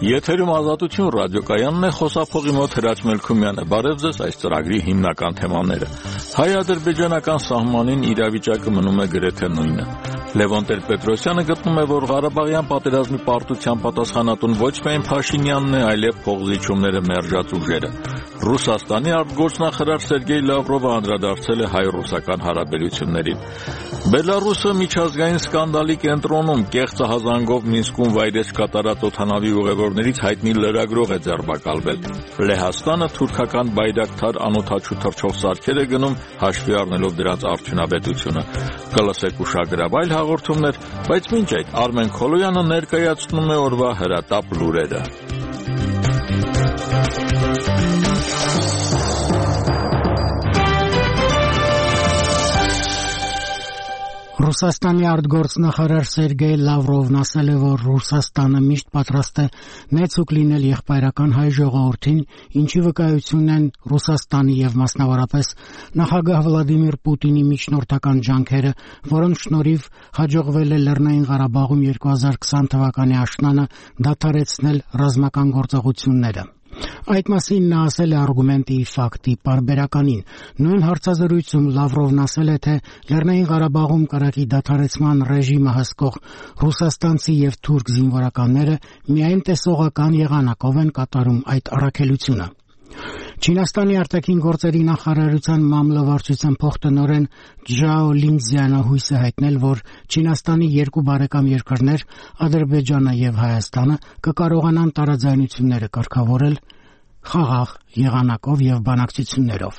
Եթերում Ազատություն ռադիոկայանն է, խոսափողի մոտ Հրաչ Մելքումյանը։ Բարև ձեզ, այս ծրագրի հիմնական թեմաները։ Հայ-ադրբեջանական սահմանին իրավիճակը մնում է գրեթե նույնը։ Լևոն Տեր-Պետրոսյանը գտնում է, որ Ղարաբաղյան պատերազմի պարտության պատասխանատուն ոչ միայն Փաշինյանն է, այլև փողզիչումները մերժած ուժերը։ Ռուսաստանի արտգործնախարար Սերգեյ Լավրովը անդրադարձել է հայ-ռուսական հարաբերություններին։ Բելարուսը միջազգային սկանդալի կենտրոնում կեղծահազանգով Մինսկում վայրէջք կատարած օդանավի ուղևորներից հայտնի լրագրող է ձերբակալվել։ Լեհաստանը թուրքական բայրակթար անօդաչու թռչող սարքեր է գնում, հաշվի առնելով դրանց արդյունավետությունը։ Կլսեք ուշագրավ այլ հաղորդումներ, բայց մինչ այդ Արմեն Քոլոյանը ներկայացնում է օրվա հրատապ լուրերը։ Ռուսաստանի արտգործնախարար Սերգեյ Լավրովն ասել է, որ Ռուսաստանը միշտ պատրաստ է նեցուկ լինել եղբայրական հայ ժողովրդին, ինչի վկայությունն են Ռուսաստանի եւ մասնավորապես նախագահ Վլադիմիր Պուտինի միջնորդական ջանքերը, որոնց շնորհիվ հաջողվել է Լեռնային Ղարաբաղում 2020 թվականի աշնանը դադարեցնել ռազմական գործողությունները։ Այդ մասին նա ասել է արգումենտի ֆակտի պարբերականին։ Նույն հարցազրույցում Լավրովն ասել է, թե Լեռնային Ղարաբաղում կրակի դադարեցման ռեժիմը հսկող ռուսաստանցի եւ թուրք զինվորականները միայն տեսողական եղանակով են կատարում այդ առաքելությունը։ Չինաստանի արտաքին գործերի նախարարության մամլովարչության փոխտնօրեն Ջաո Լինձյանը հույս է հայտնել, որ Չինաստանի երկու բարեկամ երկրներ Ադրբեջանը եւ Հայաստանը կկարողանան տարաձայնությունները կարգավորել խաղաղ եղանակով եւ բանակցություններով։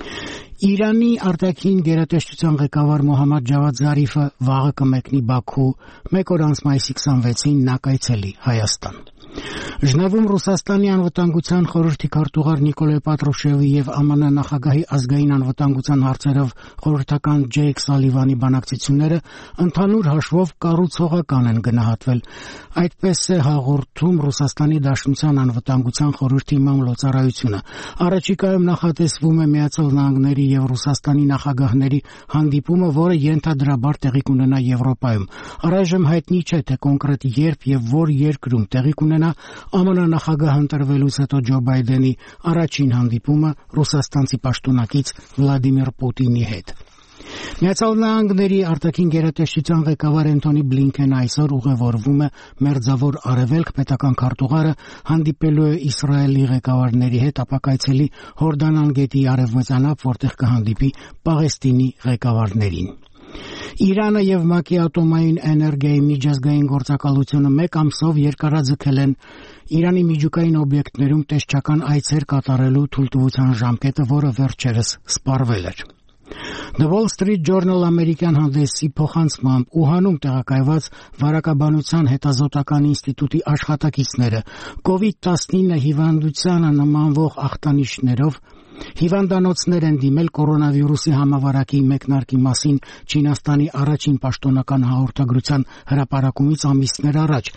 Իրանի արտաքին գերատեսչության ղեկավար Մոհամմադ Ջավադ Զարիֆը վաղը կմեկնի Բաքու, մեկ օր անց մայիսի 26-ին նա կայցելի Հայաստան։ Ժնևում Ռուսաստանի անվտանգության խորհրդի քարտուղար Նիկոլայ Պատրուշևի եւ ԱՄՆ նախագահի ազգային անվտանգության հարցերով խորհրդական Ջեյք Սալիվանի բանակցությունները ընդհանուր հաշվով կառուցողական են գնահատվել։ Այդպես է հաղորդում Ռուսաստանի Դաշնության անվտանգության խորհրդի մամլոյցարայությունը։ Առաջիկայում նախատեսվում է Միացյալ Նահանգների եւ Ռուսաստանի նախագահների հանդիպումը, որը ենթադրաբար տեղի կունենա Եվրոպայում։ Առայժմ հայտնի չէ, թե կոնկրետ երբ եւ որ երկրում տեղի կունենա ԱՄՆ նախագահ ընտրվելուց հետո Ջո Բայդենի առաջին հանդիպումը ռուսաստանցի պաշտոնակից Վլադիմիր Պուտինի հետ։ Միացյալ Նահանգների արտաքին գերատեսչության ղեկավար Անթոնի Բլինքենը այսօր ուղևորվում է Մերձավոր Արևելք, պետական քարտուղարը հանդիպելու է Իսրայելի ղեկավարների հետ, ապա կայցելի Հորդանան գետի արևմտանապ, որտեղ կհանդիպի Պաղեստինի ղեկավարներին։ Իրանը եւ ՄԱԿ-ի ատոմային էներգիայի միջազգային գործակալությունը մեկ ամսով երկարաձգել են Իրանի միջուկային օբյեկտներում տեսչական այցեր կատարելու թույլտվության ժամկետը, որը վերջերս սպառվել էր։ The Wall Street Journal ամերիկյան հանդեսի փոխանցմամբ Ուհանում տեղակայված վարակաբանության հետազոտական ինստիտուտի աշխատակիցները COVID-19 հիվանդությանը նմանվող ախտանիշներով հիվանդանոցներ են դիմել կորոնավիրուսի համավարակի մեկնարկի մասին Չինաստանի առաջին պաշտոնական հաղորդագրության հրապարակումից ամիսներ առաջ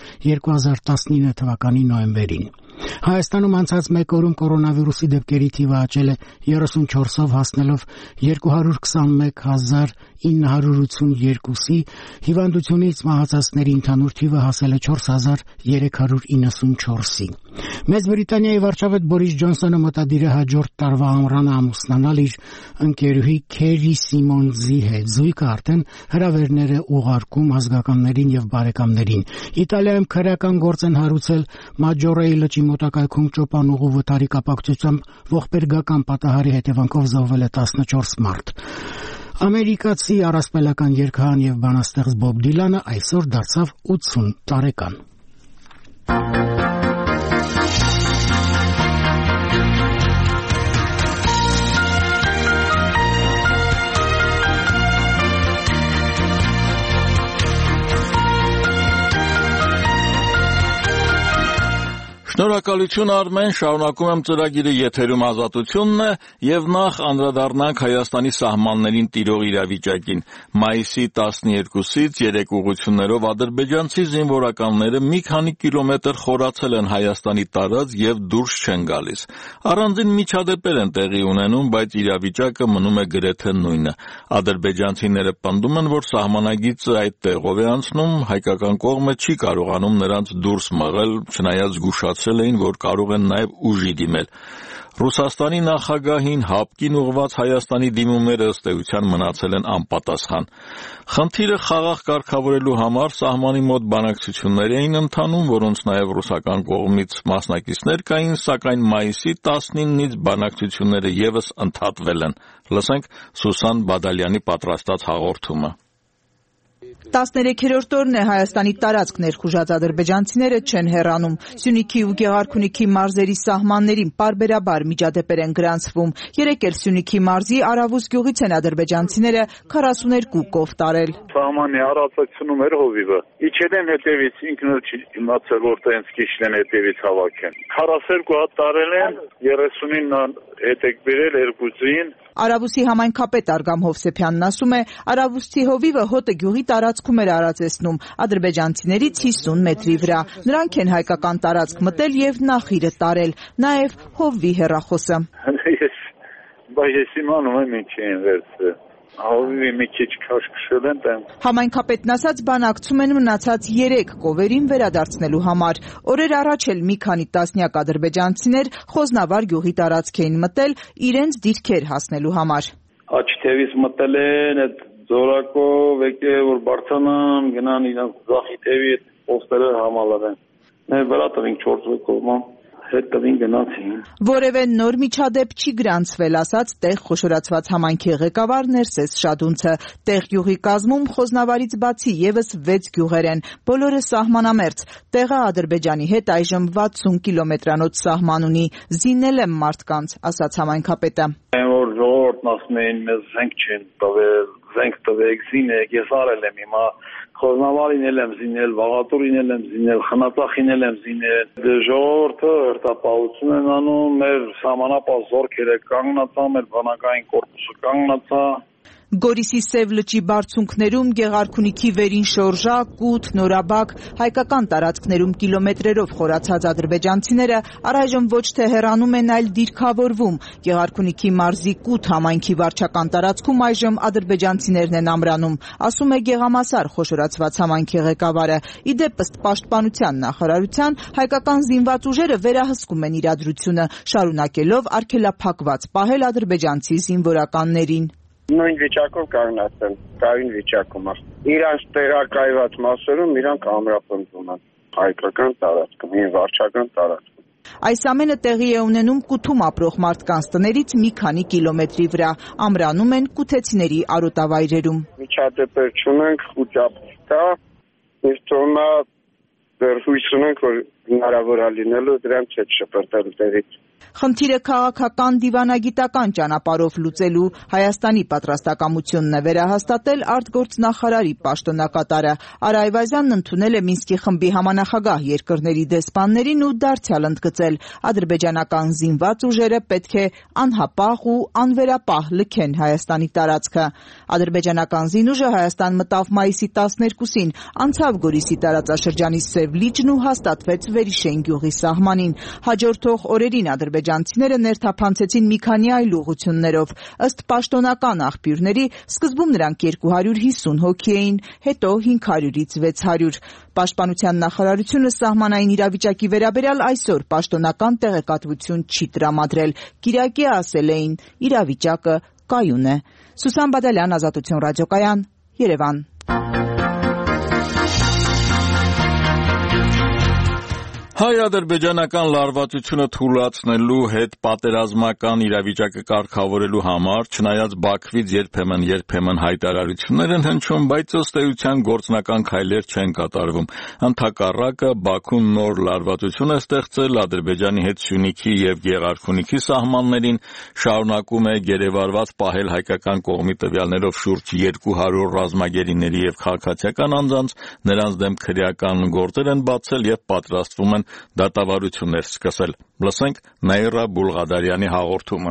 2019 թվականի նոյեմբերին։ Հայաստանում անցած մեկ օրում կորոնավիրուսի դեպքերի թիվը աճել է 34-ով հասնելով 220,982-ի, հիվանդությունից մահացածների ընդհանուր թիվը հասել է 4394-ի։ Մեծ Բրիտանիայի վարչապետ Բորիս Ջոնսոնը մտադիր է հաջորդ տարվա ամռանը ամուսնանալ իր ընկերուհի Քերի Սիմոնզի հետ։ Զույգը արդեն հրավերներ է ուղարկում ազգականներին եւ բարեկամներին։ Իտալիայում քրեական գործ են հարուցել Մաջորեի լճի մոտակայքում ճոպանուղու վթարի կապակցությամբ ողբերգական պատահարի հետևանքով զոհվել է 14 մարդ։ Ամերիկացի առասպելական երգահան եւ բանաստեղծ Բոբ Դիլանը այսօր դարձավ 80 տարեկան։ Շնորհակալություն Արմեն, շարունակում եմ ծրագիրը, եթերում Ազատությունն է եւ նախ անդրադառնանք Հայաստանի սահմաններին տիրող իրավիճակին։ Մայիսի 12-ից 3 ուղղություններով ադրբեջանցի զինվորականները մի քանի կիլոմետր խորացել են Հայաստանի տարածք եւ դուրս չեն գալիս։ Առանձին միջադեպեր են տեղի ունենում, բայց իրավիճակը մնում է գրեթե նույնը։ Ադրբեջանցիները պնդում են, որ սահմանագիծը այդ տեղով է անցնում, հայկական կողմը չի կարողանում նրանց դուրս մղել, չնայած զգուշացրել էին, որ կարող են նաև ուժի դիմել։ Ռուսաստանի նախագահին հապկին ուղղված Հայաստանի դիմումները ըստ էության մնացել են անպատասխան։ Խնդիրը խաղաղ կարգավորելու համար սահմանի մոտ բանակցություններ էին ընթանում, որոնց նաև ռուսական կողմից մասնակիցներ կային, սակայն մայիսի 19-ից բանակցությունները ևս ընդհատվել են։ Լսենք Սուսան Բադալյանի պատրաստած հաղորդումը։ 13-րդ օրն է Հայաստանի տարածք ներխուժած ադրբեջանցիները չեն հեռանում։ Սյունիքի ու Գեղարքունիքի մարզերի սահմաններին պարբերաբար միջադեպեր են գրանցվում։ Երեկ էլ Սյունիքի մարզի Արավուս գյուղից են ադրբեջանցիները 42 կով տարել։ Սահմանի առածությունում էր հովիվը։ Իջել են հետևից, ինքն էլ չի իմացել, որտեղ են սկիչն են հետևից հավաքեն։ 42 հատ տարել են, 39-ն հետ եք բերել, երկուսին։ Արավուսի համայնքապետ Արգամ Հովսեփյանն ասում է, Արավուսցի հովիվը հոտը գյուղի տարածքում էր արածեցնում, ադրբեջանցիներից 50 մետրի վրա։ Նրանք են հայկական տարածք մտել եւ նախիրը տարել, նաեւ հովվի հեռախոսը։ Ես իմանում եմ ինչ են վերցրել։ Հովիվի մի քիչ քաշքշել են տեմ։ Համայնքապետն ասաց, բանակցում են մնացած 3 կովերին վերադարձնելու համար։ Օրեր առաջ էլ մի քանի տասնյակ ադրբեջանցիներ Խոզնավար գյուղի տարածք էին մտել իրենց դիրքեր հասնելու համար։ Աչ թևից մտել են այդ ձորակով, եկել որ բարձանան, գնան իրենց ձախի թևի այդ պոստերը համալարեն։ Մեր վրա տվին 4 կողմը։ Հետ տվին գնացին։ Որևէ նոր միջադեպ չի գրանցվել, ասաց տեղ խոշորացված համայնքի ղեկավար Ներսես Շադունցը։ Տեղ գյուղի կազմում Խոզնավարից բացի եւս 6 գյուղեր են, բոլորը սահմանամերձ։ Տեղը Ադրբեջանի հետ այժմ 60 կիլոմետրանոց սահման ունի։ Զինել եմ մարդկանց, ասաց համայնքապետը։ Որ ժողովուրդն ասում էին, մեզ զենք չեն տվել, զենք տվեք, զինեք, ես արել եմ հիմա Խոզնավարին էլ եմ զինել, Վաղատուրին էլ եմ զինել, Խնածախին էլ եմ զինել։ Ժողովուրդը հերթապահություն են անում, մեր սահմանապահ զորքերը կանգնացա, մեր բանակային կորպուսը կանգնացա։ Գորիսի Սև լճի բարձունքներում, Գեղարքունիքի վերին շորժա, Կութ, Նորաբակ, հայկական տարածքներում կիլոմետրերով խորացած ադրբեջանցիները առայժմ ոչ թե հեռանում են, այլ դիրքավորվում։ Գեղարքունիքի մարզի Կութ համայնքի վարչական տարածքում այժմ ադրբեջանցիներն են ամրանում, ասում է Գեղամասար խոշորացված համայնքի ղեկավարը։ Իդեպ ըստ պաշտպանության նախարարության, հայկական զինված ուժերը վերահսկում են իրադրությունը, շարունակելով արգելափակված պահել ադրբեջանցի զինվորականներին։ Նույն վիճակով կանգնած են, կայուն վիճակում է։ Իրանց տեղակայված մասերում իրանք ամրապնդում են հայկական տարածքում, վարչական տարածքում։ Այս ամենը տեղի է ունենում Կութում ապրող մարդկանց տներից մի քանի կիլոմետրի վրա, ամրանում են կութեցիների արոտավայրերում։ Միջադեպեր չունենք, խոճապ կա, իսկ թողնա դեռ հույս ունենք, որ հնարավոր է լինելու դրանց հետ շփոթել տեղից։ Խնդիրը քաղաքական դիվանագիտական ճանապարհով լուծելու Հայաստանի պատրաստակամությունն է վերահաստատել արտգործնախարարի պաշտոնակատարը։ Արա Այվազյանն ընդունել է Մինսկի խմբի համանախագահ երկրների դեսպաններին ու դարձյալ ընդգծել, ադրբեջանական զինված ուժերը պետք է անհապաղ ու անվերապահ լքեն Հայաստանի տարածքը։ Ադրբեջանական զինուժը Հայաստան մտավ մայիսի 12-ին, անցավ Գորիսի տարածաշրջանի Սև լիճն ու հաստատվեց Վերիշեն գյուղի սահմանին։ Հաջորդող օրերին ադրբեջանցիները ներթափանցեցին մի քանի այլ ուղղություններով։ Ըստ պաշտոնական աղբյուրների, սկզբում նրանք 250 հոգի էին, հետո 500-ից 600։ Պաշտպանության նախարարությունը սահմանային իրավիճակի վերաբերյալ այսօր պաշտոնական տեղեկատվություն չի տրամադրել։ Կիրակի ասել էին, իրավիճակը կայուն է։ Սուսան Բադալյան, Ազատություն ռադիոկայան, Երևան։ Հայ-ադրբեջանական լարվածությունը թույլատնելու հետ պատերազմական իրավիճակը կարգավորելու համար, չնայած Բաքվից երբեմն հայտարարություններ են հնչում, բայց ըստ էության գործնական քայլեր չեն կատարվում։ Ընդհակառակը Բաքուն նոր լարվածություն է ստեղծել Ադրբեջանի հետ Սյունիքի եւ Գեղարքունիքի սահմաններին, շարունակում է գերեվարված պահել հայկական կողմի տվյալներով շուրջ 200 ռազմագերիների եւ քաղաքացիական անձանց, նրանց դեմ քրեական գործեր են բացել եւ պատրաստվում են դատավարություններ սկսել։ Լսենք Նաիրա Բուլղադարյանի հաղորդումը։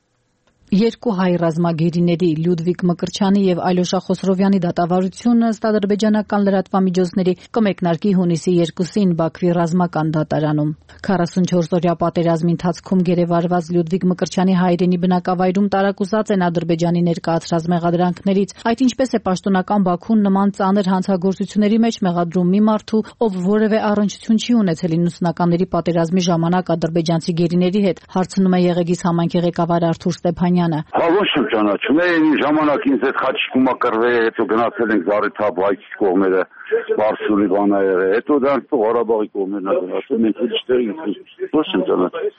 Երկու հայ ռազմագերիների Լյուդվիգ Մկրտչյանի եւ Ալյոշա Խոսրովյանի դատավարությունը ըստ ադրբեջանական լրատվամիջոցների կմեկնարկի հունիսի 2-ին Բաքվի ռազմական դատարանում։ 44-օրյա պատերազմի ընթացքում գերեվարված Լյուդվիգ Մկրտչյանի հայրենի բնակավայրում տարակուսած են Ադրբեջանի ներկայացրած մեղադրանքներից, այդ ինչպես է պաշտոնական Բաքուն նման ծանր հանցագործությունների մեջ մեղադրում մի մարդու, ով որևէ առնչություն չի ունեցել 90-ականների պատերազմի ժամանակ ադրբեջանցի գերիների հետ, հարցնում է Եղեգիս համայնքի ղեկավար Արթուր Ստեփանյանը։ Ոչ եմ ճանաչում, ժամանակ ինձ այդ խաչիկումա կռվել, հետո գնացել ենք Զարիթապ հայցի կողմերը, Բարսուլի բանայերը, հետո դրանք Ղարաբաղի կողմերն են գնացել, մենք ուստեր ոչ եմ ճանաչում։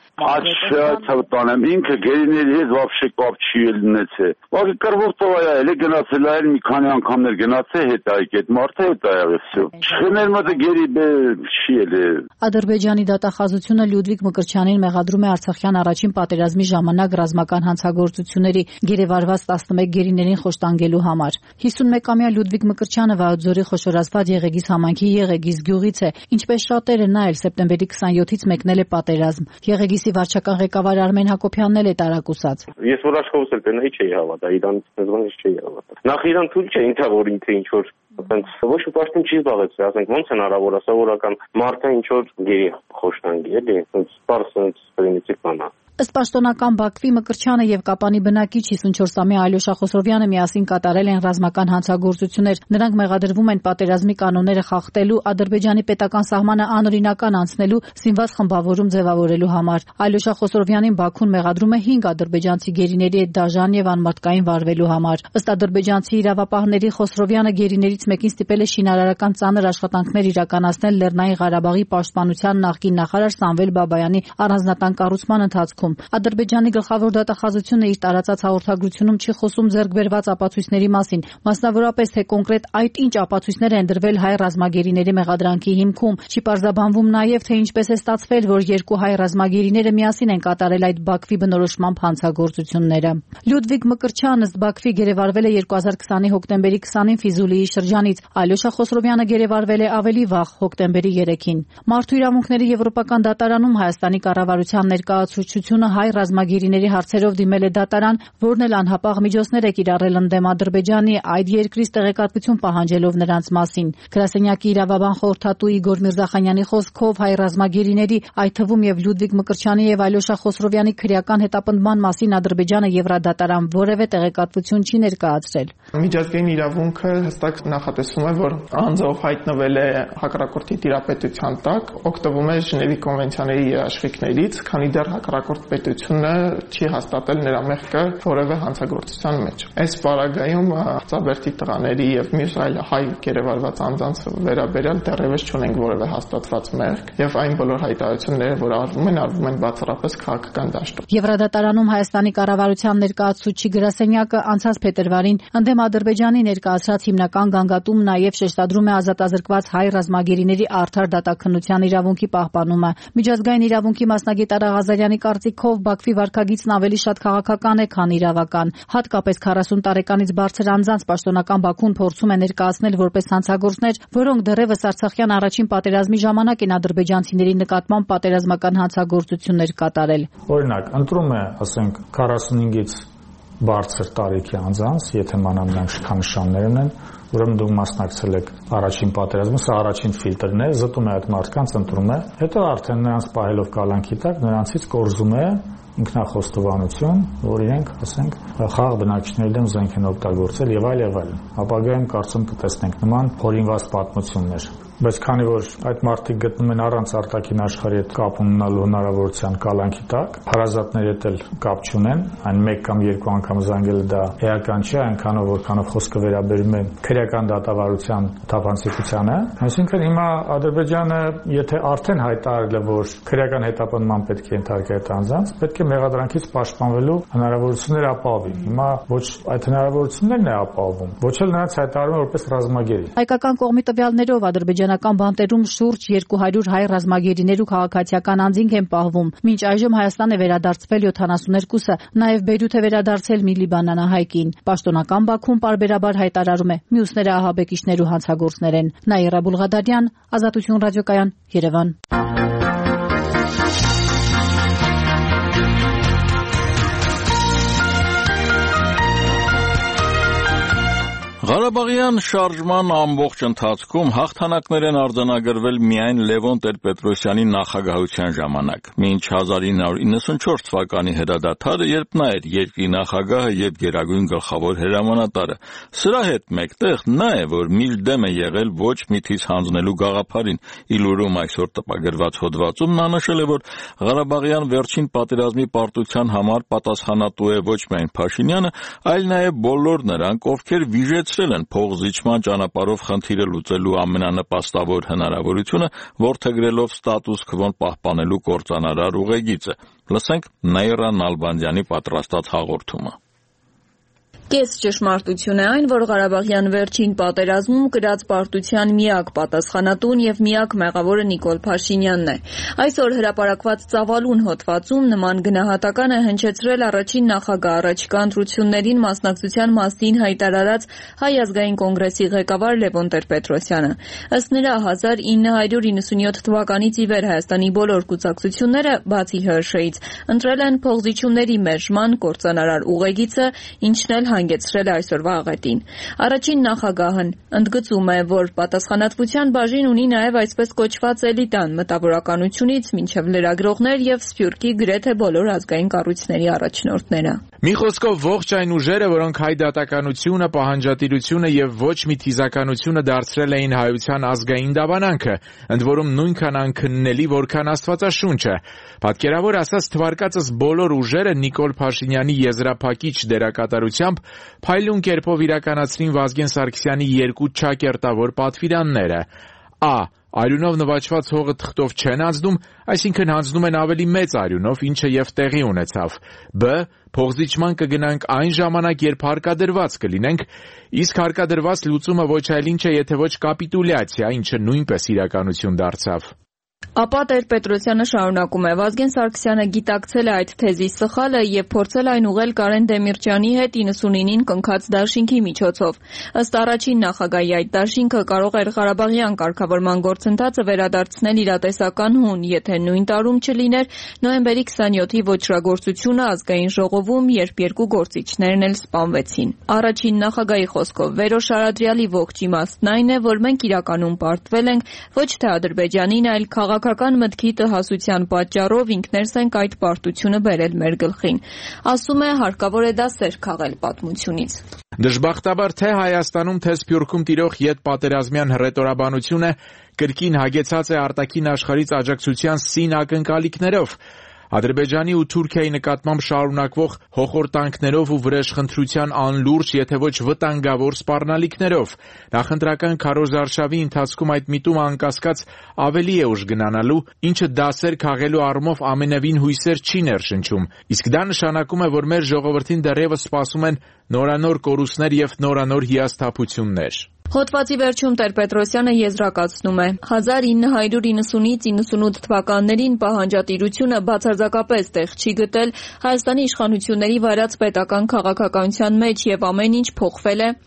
Աչքանեմ ինքը գերիների հետ вообще կապ չի ունեցել։ Բաղի կռվող տղա է, գնացել է, մի քանի անգամներ գնացել, հետ այք այդ մարդը հետ այավ է всё։ Չխմեր մոտ գերի չի էլի։ Ադրբեջանի դատախազությունը Լյուդվիգ Մկրտչյանին մեղադրում է Արցախյան առաջին պատերազմի ժամանակ ռազմական հանցագործությունների գերեվարված 11 գերիներին խոշտանգելու համար։ 51-ամյա Լյուդվիգ Մկրտչյանը Վայոց-Ձորի խոշորացված Եղեգիս համայնքի Եղեգիս գյուղից է, ինչպես շատերը նա էլ սեպտեմբերի 27-ից մեկնել է պատերազմ։ Եղեգիսի վարչական ղեկավար Արմեն Հակոբյանն էլ է տարակուսած։ Ես որ աշխովս էլ տենայի չէի հավատա, իրանից ոնց չէի հավատա։ Նախ իրան թույլ չէ ինձ որ ինքը ինչ որ ոչ մի պաշտոն չի զբաղեցրել, ասենք ոնց են հնարավոր, սովորական մարդը ինչ որ գերի խոշտանգի էլի, սպարս պրիմիտիվ բան է։ Ըստ պաշտոնական Բաքվի Մկրտչյանը եւ Կապանի բնակիչ 54-ամյա Ալյոշա Խոսրովյանը միասին կատարել են ռազմական հանցագործություններ։ Նրանք մեղադրվում են պատերազմի կանոնները խախտելու, Ադրբեջանի պետական սահմանը անօրինական անցնելու, զինված խմբավորում ձևավորելու համար։ Ալյոշա Խոսրովյանին Բաքուն մեղադրում է 5 ադրբեջանցի գերիների հետ դաժան եւ անմարդկային վարվելու համար։ Ըստ ադրբեջանցի իրավապահների Խոսրովյանը գերիներից մեկին ստիպել է շինարարական ծանր աշխատանքներ իրականացնել Լեռնային Ղարաբաղի պաշտպանության նախկին նախարար Սամվել Բաբայանի առանձնատան կառուցման ընթացքում։ Ադրբեջանի գլխավոր դատախազությունը իր տարածած հաղորդագրությունում չի խոսում ձեռք բերված ապացույցների մասին, մասնավորապես թե կոնկրետ այդ ինչ ապացույցներ են դրվել հայ ռազմագերիների մեղադրանքի հիմքում, չի պարզաբանվում նաև թե ինչպես է ստացվել, որ երկու հայ ռազմագերիները միասին են կատարել այդ Բաքվի բնորոշմամբ հանցագործությունները։ Լյուդվիգ Մկրտչյանը ըստ Բաքվի գերեվարվել է 2020-ի հոկտեմբերի 20-ին Ֆիզուլիի շրջանից, Ալյոշա Խոսրովյանը գերեվարվել է ավելի վաղ, հոկտեմբերի 3-ին։ Մարդու իրավունքների եվրոպական դատարանում Հայաստանի կառավարության ներկայացուցչությունը հայ ռազմագերիների հարցերով դիմել է դատարան, որն էլ անհապաղ միջոցներ է կիրառել ընդդեմ Ադրբեջանի, այդ երկրից տեղեկատվություն պահանջելով նրանց մասին։ Գրասենյակի իրավաբան խորհրդատու Իգոր Միրզախանյանի խոսքով հայ ռազմագերիների, այդ թվում եւ Լյուդվիգ Մկրտչյանի եւ Ալյոշա Խոսրովյանի քրեական հետապնդման մասին Ադրբեջանը Եվրադատարան որևէ տեղեկատվություն չի ներկայացրել։ Միջազգային իրավունքը հստակ նախատեսում է, որ անձով հայտնվել է հակառակորդի տիրապետության տակ, օգտվում է Ժնևի կոնվենցիաների երաշխիքներից, քանի դեռ հակառակորդ պետությունը չի հաստատել նրա մեղքը որևէ հանցագործության մեջ։ Այս պարագայում Ծաբերդի տղաների եւ մյուս այլ հայ գերեվարված անձանց վերաբերյալ դեռևս չունենք որևէ հաստատված մեղք եւ այն բոլոր հայտարարությունները, որ արվում են բացառապես քաղաքական դաշտում։ Եվրադատարանում Հայաստանի կառավարության ներկայացուցիչի գրասենյակը անցած փետրվարին ընդդեմ Ադրբեջանի ներկայացրած հիմնական գանգատում նաեւ շեշտադրում է ազատազրկված հայ ռազմագերիների արդար դատաքննության իրավունքի պահպանումը։ Միջազգային իրավունքի մասնագետ Արա Ղազարյանի կարծիքով Բաքվի վարքագիծն ավելի շատ քաղաքական է, քան իրավական։ Հատկապես 40 տարեկանից բարձր անձանց պաշտոնական Բաքուն փորձում է ներկայացնել որպես հանցագործներ, որոնք դեռևս Արցախյան առաջին պատերազմի ժամանակ են ադրբեջանցիների նկատմամբ պատերազմական հանցագործություններ կատարել։ Օրինակ, ընտրում է, ասենք, 45-ից բարձր տարիքի անձանց, եթե մանավանդ շքանշաններ ունեն, ուրեմն դու մասնակցել եք առաջին պատերազմին, սա առաջին ֆիլտրն է, զտում է այդ մարդկանց, ընտրում է, հետո արդեն նրանց պահելով կալանքի տակ, նրանցից կորզում է ինքնախոստովանություն, որ իրենք, ասենք, խաղ բնակիչների դեմ զենք են օգտագործել եւ այլն։ Ապագայում կարծում կտեսնենք նման հորինված պատմություններ։ Բայց քանի որ այդ մարդիկ գտնվում են առանց արտաքին աշխարհի հետ կապ ունենալու հնարավորության կալանքի տակ, հարազատների հետ էլ կապ չունեն, այն մեկ կամ երկու անգամ զանգելը դա էական չէ, այնքանով որքանով խոսքը վերաբերում է քրեական դատավարության թափանցիկությանը։ Այսինքն հիմա Ադրբեջանը, եթե արդեն հայտարարել է, որ քրեական հետապնդման պետք է ենթարկի այդ անձանց, պետք է մեղադրանքից պաշտպանվելու հնարավորություններ ապահովի։ Հիմա ոչ այդ հնարավորություններն է ապահովում, ոչ էլ նրանց հայտարարում որպես ռազմագերի։ Հայկական կողմի տվյալներով ադրբեջանական բանտերում շուրջ 200 հայ ռազմագերիներ ու քաղաքացիական անձինք են պահվում։ Մինչ այժմ Հայաստան է վերադարձվել 72-ը, նաև Բեյրութ է վերադարձել մի լիբանանահայ կին։ Պաշտոնական Բաքուն պարբերաբար հայտարարում է՝ մյուսները ահաբեկիչներ ու հանցագործներ են։ Նաիրա Բուլղադարյան, Ազատություն ռադիոկայան, Երևան։ Ղարաբաղյան շարժման ամբողջ ընթացքում հաղթանակներ են արձանագրվել միայն Լևոն Տեր-Պետրոսյանի նախագահության ժամանակ, մինչ 1994 թվականի հրադադարը, երբ նա էր երկրի նախագահը եւ գերագույն գլխավոր հրամանատարը։ Սրա հետ մեկտեղ նա է, որ միշտ դեմ է եղել ոչ միտից հանձնելու գաղափարին։ Իլուրում այսօր տպագրված հոդվածում նա նշել է, որ Ղարաբաղյան վերջին պատերազմի պարտության համար պատասխանատու է ոչ միայն Փաշինյանը, այլ նաեւ բոլոր նրանք, ովքեր վիժեցրել են փողզիչման ճանապարհով խնդիրը լուծելու ամենանպաստավոր հնարավորությունը, որդեգրելով ստատուս քվոն պահպանելու կործանարար ուղեգիծը։ Լսենք Նաիրա Նալբանդյանի պատրաստած հաղորդումը։ Կես ճշմարտություն է այն, որ Ղարաբաղյան վերջին պատերազմում կրած պարտության միակ պատասխանատուն եւ միակ մեղավորը Նիկոլ Փաշինյանն է։ Այսօր հրապարակված ծավալուն հոդվածում նման գնահատականը հնչեցրել առաջին նախագահ առաջիկա ընտրություններին մասնակցության մասին հայտարարած Հայ ազգային կոնգրեսի ղեկավար Լևոն Տեր-Պետրոսյանը։ Ըստ նրա 1997 թվականից ի վեր Հայաստանի բոլոր կուսակցությունները, բացի ՀՀՇ-ից, ընտրել են փողզիչումների մերժման կործանարար ուղեգիծը, ինչն էլ հանգեցրել է այսօրվա աղետին։ Առաջին նախագահն ընդգծում է, որ պատասխանատվության բաժին ունի նաև այսպես կոչված էլիտան, մտավորականությունից մինչև լրագրողներ եւ Սփյուռքի գրեթե բոլոր ազգային կառույցների առաջնորդները։ Մի խոսքով ողջ այն ուժերը, որոնք հայ դատականությունը, պահանջատիրությունը եւ ոչ մի թիզականությունը դարձրել էին հայության ազգային դավանանքը, ընդ որում նույնքան անքննելի, որքան Աստվածաշունչը։ Պատկերավոր ասած, թվարկածս բոլոր ուժերը Նիկոլ Փաշինյանի եզրափակիչ դերակատարությամբ փայլուն կերպով իրականացրին Վազգեն Սարգսյանի երկու չակերտավոր պատվիրանները. Ա. Արյունով նվաճված հողը թղթով չեն անցնում, այսինքն հանձնում են ավելի մեծ արյունով, ինչը եւ տեղի ունեցավ։ Բ. Փողզիչման կգնանք այն ժամանակ, երբ հարկադրված կլինենք, իսկ հարկադրված լուծումը ոչ այլ ինչ է, եթե ոչ կապիտուլյացիա, ինչը նույնպես իրականություն դարձավ։ Ապա Տեր-Պետրոսյանը շարունակում է. Վազգեն Սարգսյանը գիտակցել է այդ թեզի սխալը եւ փորձել այն ուղղել Կարեն Դեմիրճյանի հետ 99-ին կնքած դաշինքի միջոցով։ Ըստ առաջին նախագահի այդ դաշինքը կարող էր Ղարաբաղյան կարգավորման գործընթացը վերադարձնել իրատեսական հուն, եթե նույն տարում չլիներ նոյեմբերի 27-ի ոճրագործությունը ազգային ժողովում, երբ երկու գործիչներն էլ սպանվեցին։ Առաջին նախագահի խոսքով Վերոշ Արադրյալի ողջ իմաստն այն է, որ մենք իրականում պարտվել ենք ոչ թե Ադրբեջանին, այլ քաղաքական մտքի տհասության պատճառով ինքներս ենք այդ պարտությունը բերել մեր գլխին։ Ասում է, հարկավոր է դա սեր քաղել պատմությունից։ Դժբախտաբար թե Հայաստանում, թե Սփյուռքում տիրող յետպատերազմյան հռետորաբանությունը կրկին հագեցած է արտաքին աշխարհից աջակցության սին ակնկալիքներով։ Ադրբեջանի ու Թուրքիայի նկատմամբ շարունակվող հոխորտանքներով ու վրեժխնդրության անլուրջ, եթե ոչ վտանգավոր սպառնալիքներով։ Նախընտրական քարոզարշավի ընթացքում այդ միտումը անկասկած ավելի է ուժ գնանալու, ինչը դասեր քաղելու առումով ամենևին հույսեր չի ներշնչում։ Իսկ դա նշանակում է, որ մեր ժողովրդին դեռևս սպասում են նորանոր կորուստներ եւ նորանոր հիասթափություններ։ Հոդվածի վերջում Տեր-Պետրոսյանը եզրակացնում է. 1990-ից 98 թվականներին պահանջատիրությունը բացարձակապես տեղ չի գտել Հայաստանի իշխանությունների վարած պետական քաղաքականության մեջ եւ ամեն ինչ փոխվել է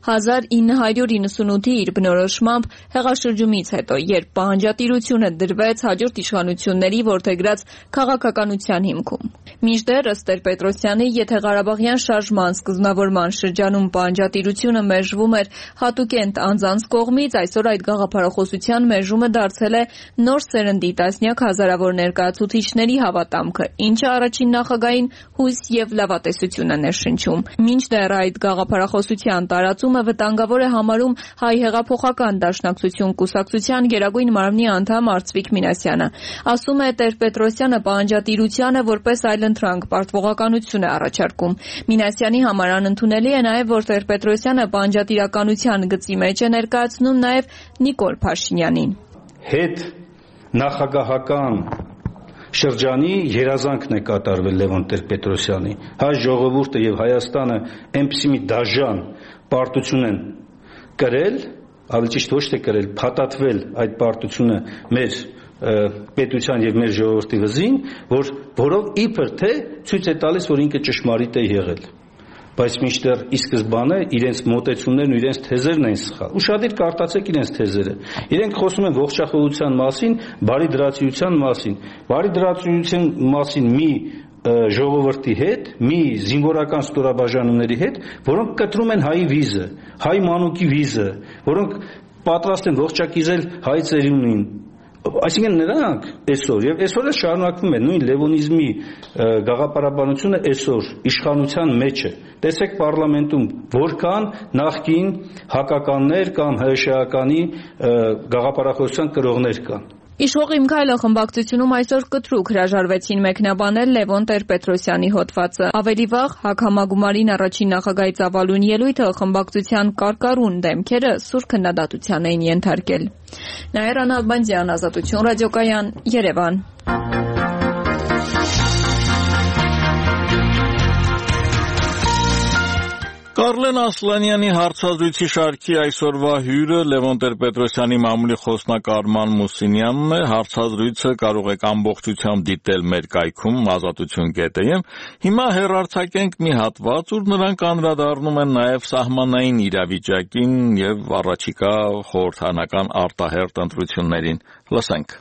1998-ի իր բնորոշմամբ հեղաշրջումից հետո, երբ պահանջատիրությունը դրվեց հաջորդ իշխանությունների որդեգրած քաղաքականության հիմքում։ Մինչդեռ ըստ Տեր-Պետրոսյանի, եթե Ղարաբաղյան շարժման սկզբնավորման շրջանում պահանջատիրությունը մերժվում էր հատուկենտ անձանց կողմից, այսօր այդ գաղափարախոսության մերժումը դարձել է նոր սերնդի տասնյակ հազարավոր ներկայացուցիչների հավատամքը, ինչը առաջին նախագահին հույս եւ լավատեսություն է ներշնչում։ Մինչդեռ այդ գաղափարախոսության տարածումը վտանգավոր է համարում Հայ հեղափոխական դաշնակցություն կուսակցության գերագույն մարմնի անդամ Արծվիկ Մինասյանը։ Ասում է Տեր-Պետրոսյանը պահանջատիրությանը որպես այլընտրանք պարտվողականություն է առաջարկում։ Մինասյանի համար անընդունելի է նաեւ, որ Տեր-Պետրոսյանը պահանջատիրականության գծի մեջ է ներկայացնում նաև Նիկոլ Փաշինյանին։ Հետ նախագահական շրջանի երազանքն է կատարվել Լևոն Տեր-Պետրոսյանի։ Հայ ժողովուրդը եւ Հայաստանը այնպիսի մի դաժան պարտություն են կրել, ավելի ճիշտ ոչ թե կրել, փաթաթվել այդ պարտությունը մեր պետության եւ մեր ժողովրդի վզին, որով իբր թե ցույց է տալիս, որ ինքը ճշմարիտ է եղել։ Բայց մինչդեռ ի սկզբանե իրենց մոտեցումներն ու իրենց թեզերն են սխալ։ Ուշադիր կարտացեք իրենց թեզերը։ Իրենք խոսում են ողջախոհության մասին, բարի դրացիության մասին։ Բարի դրացիության մասին մի ժողովրդի հետ, մի զինվորական ստորաբաժանումների հետ, որոնք կտրում են հայի վիզը, հայ մանուկի վիզը, որոնք պատրաստ են ողջակիզել հայ ծերունին։ Այսինքն նրանք այսօր եւ այսօր էլ շարունակվում է նույն լևոնիզմի գաղափարաբանությունը այսօր իշխանության մեջ է։ Տեսեք պարլամենտում որքան նախկին հակականներ կամ ՀՇԱ-կանի գաղափարախոսության կրողներ կան։ Իշխող «Իմ քայլը» խմբակցությունում այսօր կտրուկ հրաժարվեցին մեկնաբանել Լևոն Տեր-Պետրոսյանի հոդվածը։ Ավելի վաղ Հագհամագումարին առաջին նախագահի ծավալուն ելույթը խմբակցության կարկառուն դեմքերը սուր քննադատության էին ենթարկել։ Նաիրա Նալբանդյան, Ազատություն ռադիոկայան, Երևան։ Կարլեն Ասլանյանի հարցազրույցի շարքի այսօրվա հյուրը Լևոն Տեր-Պետրոսյանի մամուլի խոսնակ Արման Մուսինյանն է։ Հարցազրույցը կարող եք ամբողջությամբ դիտել մեր կայքում azatutun.am։ Հիմա հեռարձակենք մի հատված, ուր նրանք անդրադառնում են նաև սահմանային իրավիճակին եւ առաջիկա խորհրդանական արտահերթ ընտրություններին։ Լսենք։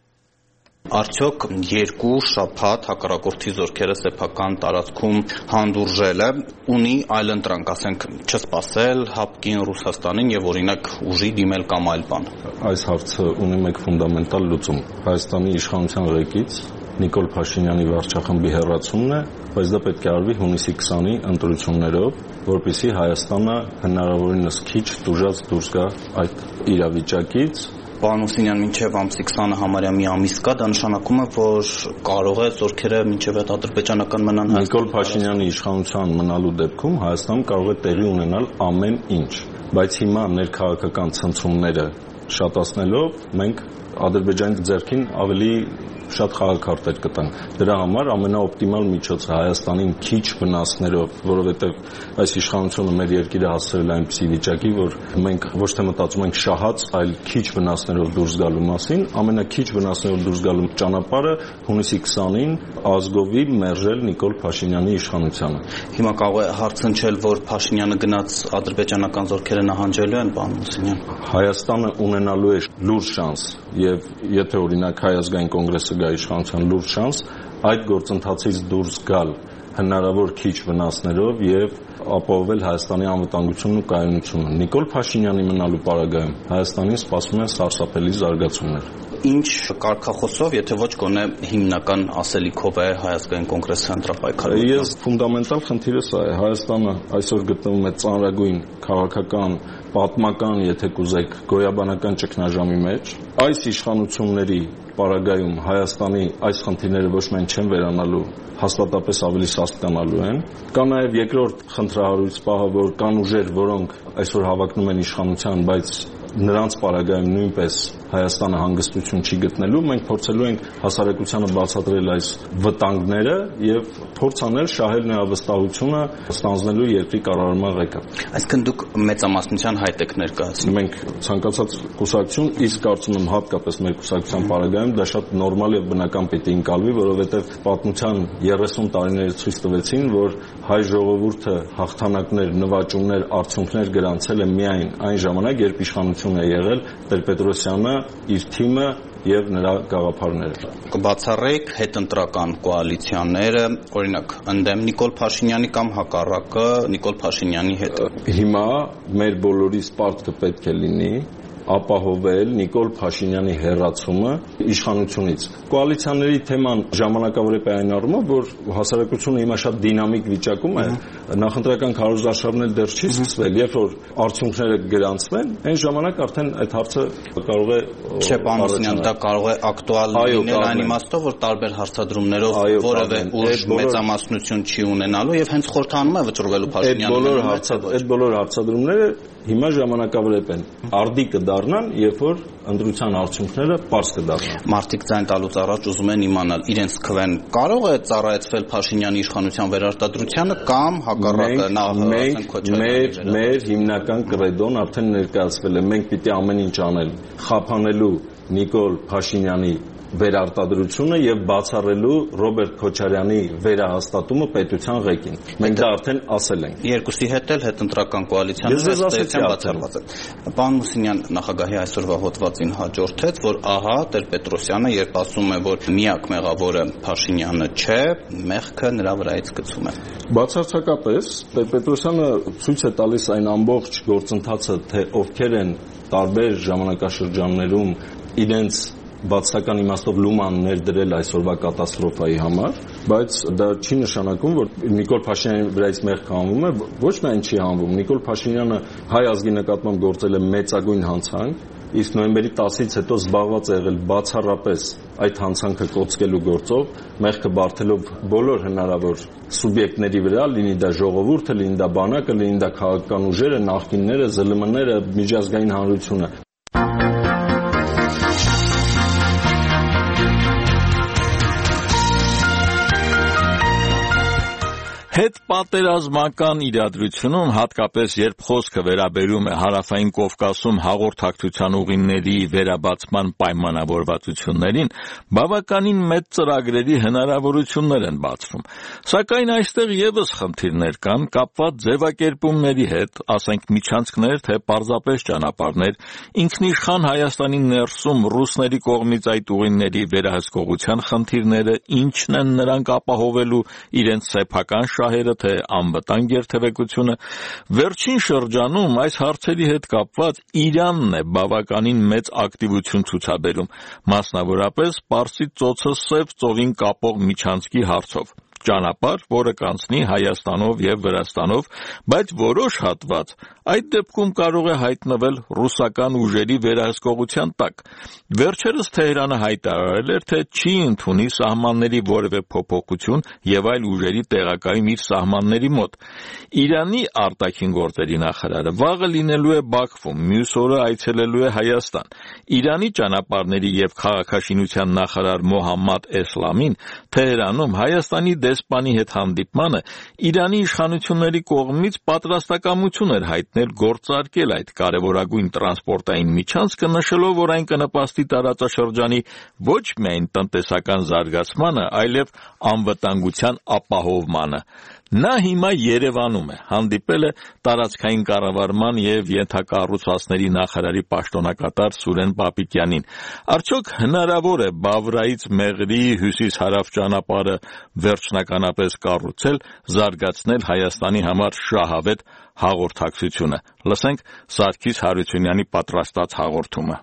Արդյոք երկու շաբաթ հակառակորդի զորքերը սեփական տարածքում հանդուրժելը ունի այլընտրանք, ասենք, չսպասել հապկին Ռուսաստանին եւ օրինակ ուժի դիմել կամ այլ բան։ Այս հարցը ունի մեկ ֆունդամենտալ լուծում։ Հայաստանի իշխանության ղեկից Նիկոլ Փաշինյանի վարչախմբի հեռացումն է, բայց դա պետք է արվի հունիսի 20-ի ընտրություններով, որպեսզի Հայաստանը հնարավորինս քիչ տուժած դուրս գա այդ իրավիճակից։ Պարոն Մուսինյան, մինչև ամսի 20-ը համարյա մի ամիս կա, դա նշանակում է, որ կարող է զորքերը մինչև այդ ադրբեջանական մնան Հայաստանում։ Նիկոլ Փաշինյանի իշխանության մնալու դեպքում Հայաստանում կարող է տեղի ունենալ ամեն ինչ, բայց հիմա ներքաղաքական ցնցումները շատացնելով մենք Ադրբեջանի ձեռքին ավելի շատ խաղաքարտեր կտանք։ Դրա համար ամենաօպտիմալ միջոցը Հայաստանին քիչ վնասներով, որովհետև այս իշխանությունը մեր երկիրը հասցրել է այնպիսի վիճակի, որ մենք ոչ թե մտածում ենք շահած, այլ քիչ վնասներով դուրս գալու մասին, ամենաքիչ վնասներով դուրս գալու ճանապարհը հունիսի 20-ին ազգովի մերժել Նիկոլ Փաշինյանի իշխանությանը։ Հիմա կարող է հարցնչել, որ Փաշինյանը գնաց ադրբեջանական զորքերը նահանջելու են, պարոն Մուսինյան։ Հայաստանը ունենալու է լուրջ շանս եւ եթե օրինակ Հայ ազգային կոնգրեսը գա իշխանության լուրջ շանս այդ գործընթացից դուրս գալ հնարավոր քիչ վնասներով եւ ապահովել Հայաստանի անվտանգությունն ու կայունությունը։ Նիկոլ Փաշինյանի մնալու պարագայում Հայաստանին սպասում են սարսափելի զարգացումներ։ Ինչ կարգախոսով, եթե ոչ գոնե հիմնական ասելիքով է Հայ ազգային կոնգրեսը ընտրապայքարել։ Ես ֆունդամենտալ խնդիրը սա է։ Հայաստանը այսօր գտնվում է ծանրագույն քաղաքական, պատմական, եթե կուզեք, գոյաբանական ճգնաժամի մեջ։ Այս իշխանությունների պարագայում Հայաստանի այս խնդիրները ոչ միայն չեն վերանալու, հաստատապես ավելի սաստկանալու են։ Կա նաև երկրորդ խնդրահարույց պահը, որ կան ուժեր, որոնք այսօր հավակնում են իշխանության, բայց նրանց պարագայում նույնպես Հայաստանը հանգստություն չի գտնելու։ Մենք փորձելու ենք հասարակությանը բացատրել այս վտանգները եւ փորձ անել շահել նրա ստանձնելու երկրի կառավարման ղեկը։ Այսինքն դուք մեծամասնության հայտ եք ներկայացնում։ Մենք ցանկացած կուսակցություն, իսկ կարծում եմ հատկապես մեր կուսակցության պարագայում դա շատ նորմալ եւ բնական պիտի ընկալվի, որովհետեւ պատմության 30 տարիները ցույց տվեցին, որ հայ ժողովուրդը հաղթանակներ, նվաճումներ, արդյունքներ գրանցել է միայն այն ժամանակ, երբ իշխանություն է եղել Տեր-Պետրոսյանը, իր թիմը եւ նրա գաղափարները։ Կբացառեք հետընտրական կոալիցիաները, օրինակ, ընդդեմ Նիկոլ Փաշինյանի կամ հակառակը Նիկոլ Փաշինյանի հետ։ Հիմա մեր բոլորիս պարտքը պետք է լինի ապահովել Նիկոլ Փաշինյանի հեռացումը իշխանությունից։ Կոալիցիաների թեման ժամանակավոր է այն առումով, որ հասարակությունը հիմա շատ դինամիկ վիճակում է, նախընտրական քարոզարշավն էլ դեռ չի սկսվել, երբ որ արդյունքները գրանցվեն, այն ժամանակ արդեն այդ հարցը կարող է Չէ, պարոն Մուսինյան, դա կարող է ակտուալ լինել այն իմաստով, որ տարբեր հարցադրումներով որևէ ուժ մեծամասնություն չի ունենալու եւ հենց խորհրդանում է վճռվելու Փաշինյանը։ Այդ բոլոր հարցադրումները հիմա ժամանակավոր են։ Արդի կդառնան, երբ որ ընտրության արդյունքները պարզ կդառնան։ Մարդիկ ձայն տալուց առաջ ուզում են իմանալ, իրենց քվեն կարող է ծառայեցվել Փաշինյանի իշխանության վերարտադրությանը կամ հակառակը Մեր հիմնական կրեդոն արդեն ներկայացվել է։ Մենք պիտի ամեն ինչ անել խափանելու Նիկոլ Փաշինյանի վերարտադրությունը եւ բացառելու Ռոբերտ Քոչարյանի վերահաստատումը պետության ղեկին։ Մենք դա արդեն ասել ենք։ Երկուսի հետ էլ հետընտրական կոալիցիան բացառված է։ Պարոն Մուսինյան, նախագահի այսօրվա հոդվածին հաջորդեց, որ ահա Տեր-Պետրոսյանը, երբ ասում է, որ միակ մեղավորը Փաշինյանը չէ, մեղքը նրա վրայից գցում է։ Բացարձակապես Տեր-Պետրոսյանը ցույց է տալիս այն ամբողջ գործընթացը, թե ովքեր են տարբեր ժամանակաշրջաններում իրենց բացական իմաստով լուման ներդրել այսօրվա կատաստրոֆայի համար, բայց դա չի նշանակում, որ Նիկոլ Փաշինյանի վրայից մեղք հանվում է, ոչ միայն չի հանվում, Նիկոլ Փաշինյանը հայ ազգի նկատմամբ գործել է մեծագույն հանցանք, իսկ նոյեմբերի 10-ից հետո զբաղված է եղել բացառապես այդ հանցանքը կոծկելու գործով, մեղքը բարթելով բոլոր հնարավոր սուբյեկտների վրա, լինի դա ժողովուրդը, լինի դա բանակը, լինի դա քաղաքական ուժերը, նախկինները, ԶԼՄ-ները, միջազգային հանրությունը։ Հետպատերազմական իրադրությունում, հատկապես երբ խոսքը վերաբերում է Հարավային Կովկասում հաղորդակցության ուղիների վերաբացման պայմանավորվածություններին, բավականին մեծ ծրագրերի հնարավորություններ են բացվում։ Սակայն այստեղ ևս խնդիրներ կան կապված ձևակերպումների հետ, ասենք միջանցքներ, թե պարզապես ճանապարհներ, ինքնիշխան Հայաստանի ներսում ռուսների կողմից այդ ուղիների վերահսկողության խնդիրները, ինչն են նրանք ապահովելու իրենց սեփական շահերը, թե անվտանգ երթևեկությունը։ Վերջին շրջանում այս հարցերի հետ կապված Իրանն է բավականին մեծ ակտիվություն ցուցաբերում, մասնավորապես Պարսից ծոցը Սև ծովին կապող միջանցքի հարցով։ Ճանապարհ, որը կանցնի Հայաստանով եւ Վրաստանով, բայց որոշ հատված այդ դեպքում կարող է հայտնվել ռուսական ուժերի վերահսկողության տակ։ Վերջերս Թեհրանը հայտարարել էր, թե չի ընդունի սահմանների որևէ փոփոխություն եւ այլ ուժերի տեղակայում իր սահմանների մոտ։ Իրանի արտաքին գործերի նախարարը վաղը լինելու է Բաքվում, մյուս օրը այցելելու է Հայաստան։ Իրանի ճանապարհների եւ քաղաքաշինության նախարար Մոհամմադ Էսլամին Թեհրանում Հայաստանի դեսպանի հետ հանդիպմանը Իրանի իշխանությունների կողմից պատրաստակամություն էր հայտնել գործարկել այդ կարևորագույն տրանսպորտային միջանցքը, նշելով, որ այն կնպաստի տարածաշրջանի ոչ միայն տնտեսական զարգացմանը, այլև անվտանգության ապահովմանը։ Նա հիմա Երևանում է, հանդիպել է տարածքային կառավարման եւ ենթակառուցվածքների նախարարի պաշտոնակատար Սուրեն Պապիկյանին։ Արդյոք հնարավոր է Բավրայից Մեղրի հյուսիս-հարավ ճանապարհը վերջնականապես կառուցել, զարգացնել Հայաստանի համար շահավետ հաղորդակցությունը։ Լսենք Սարգիս Հարությունյանի պատրաստած հաղորդումը։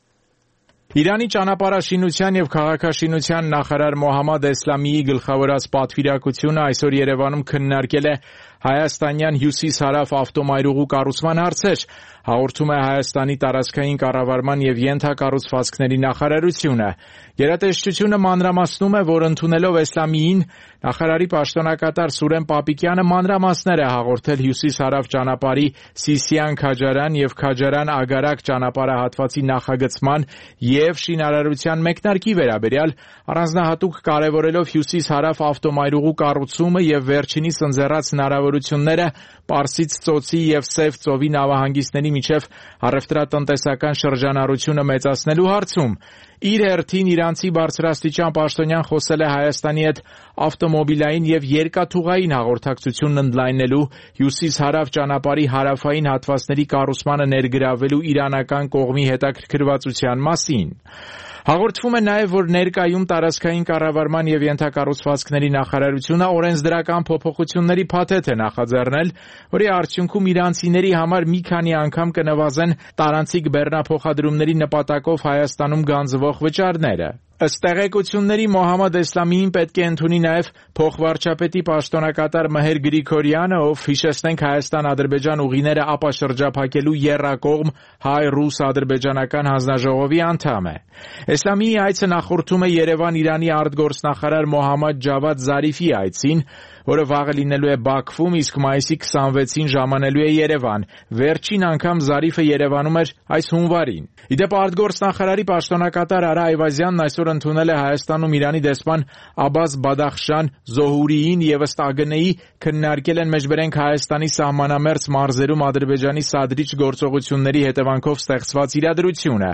Իրանի ճանապարհաշինության եւ քաղաքաշինության նախարար Մոհամմադ Էսլամիի գլխավորած պատվիրակությունը այսօր Երևանում քննարկել է հայաստանյան հյուսիս-հարավ ավտոմայրուղու կառուցման հարցեր, հաղորդում է Հայաստանի տարածքային կառավարման եւ ենթակառուցվածքների նախարարությունը։ Գերատեսչությունը մանրամասնում է, որ ընդունելով Էսլամիին, նախարարի պաշտոնակատար Սուրեն Պապիկյանը մանրամասներ է հաղորդել հյուսիս-հարավ ճանապարհի Սիսիան-Քաջարան եւ Քաջարան-Ագարակ ճանապարհահատվածի նախագծման եւ շինարարության մեկնարկի վերաբերյալ, առանձնահատուկ կարևորելով հյուսիս-հարավ ավտոմայրուղու կառուցումը եւ վերջինիս ընձեռած հնարավորությունները Պարսից ծոցի եւ Սև ծովի նավահանգիստների միջև առևտրատնտեսական շրջանառությունը մեծացնելու հարցում։ Իր հերթին իրանցի բարձրաստիճան պաշտոնյան խոսել է Հայաստանի հետ ավտոմոբիլային եւ երկաթուղային հաղորդակցությունն ընդլայնելու, հյուսիս-հարավ ճանապարհի հարավային հատվածների կառուցմանը ներգրավելու իրանական կողմի հետաքրքրվածության մասին։ Հաղորդվում է նաև, որ ներկայում տարածքային կառավարման եւ ենթակառուցվածքների նախարարությունը օրենսդրական փոփոխությունների փաթեթ է նախաձեռնել, որի արդյունքում իրանցիների համար մի քանի անգամ կնվազեն տարանցիկ բեռնափոխադրումների նպատակով Հայաստանում գանձվող վճարները։ Ըստ տեղեկությունների Մոհամմադ Էսլամիին պետք է ընդունի նաև փոխվարչապետի պաշտոնակատար Մհեր Գրիգորյանը, ով հիշեցնենք Հայաստան-Ադրբեջան ուղիները ապաշրջափակելու եռակողմ հայ-ռուս-ադրբեջանական հանձնաժողովի անդամ է։ Էսլամիի այցը նախորդում է Երևան-Իրանի արտգործնախարար Մոհամմադ Ջավադ Զարիֆի այցին, որը վաղը լինելու է Բաքվում, իսկ մայիսի 26-ին ժամանելու է Երևան։ Վերջին անգամ Զարիֆը Երևանում էր այս հունվարին։ Իդեպ արտգործնախարարի պաշտոնակատար Արա Այվազյանն այսօր ընդունել է Հայաստանում Իրանի դեսպան Աբբաս Բադախշան Զոհուրիին եւ ըստ ԱԳՆ-ի քննարկել են մեջբերենք Հայաստանի սահմանամերձ մարզերում Ադրբեջանի սադրիչ գործողությունների հետևանքով ստեղծված իրադրությունը։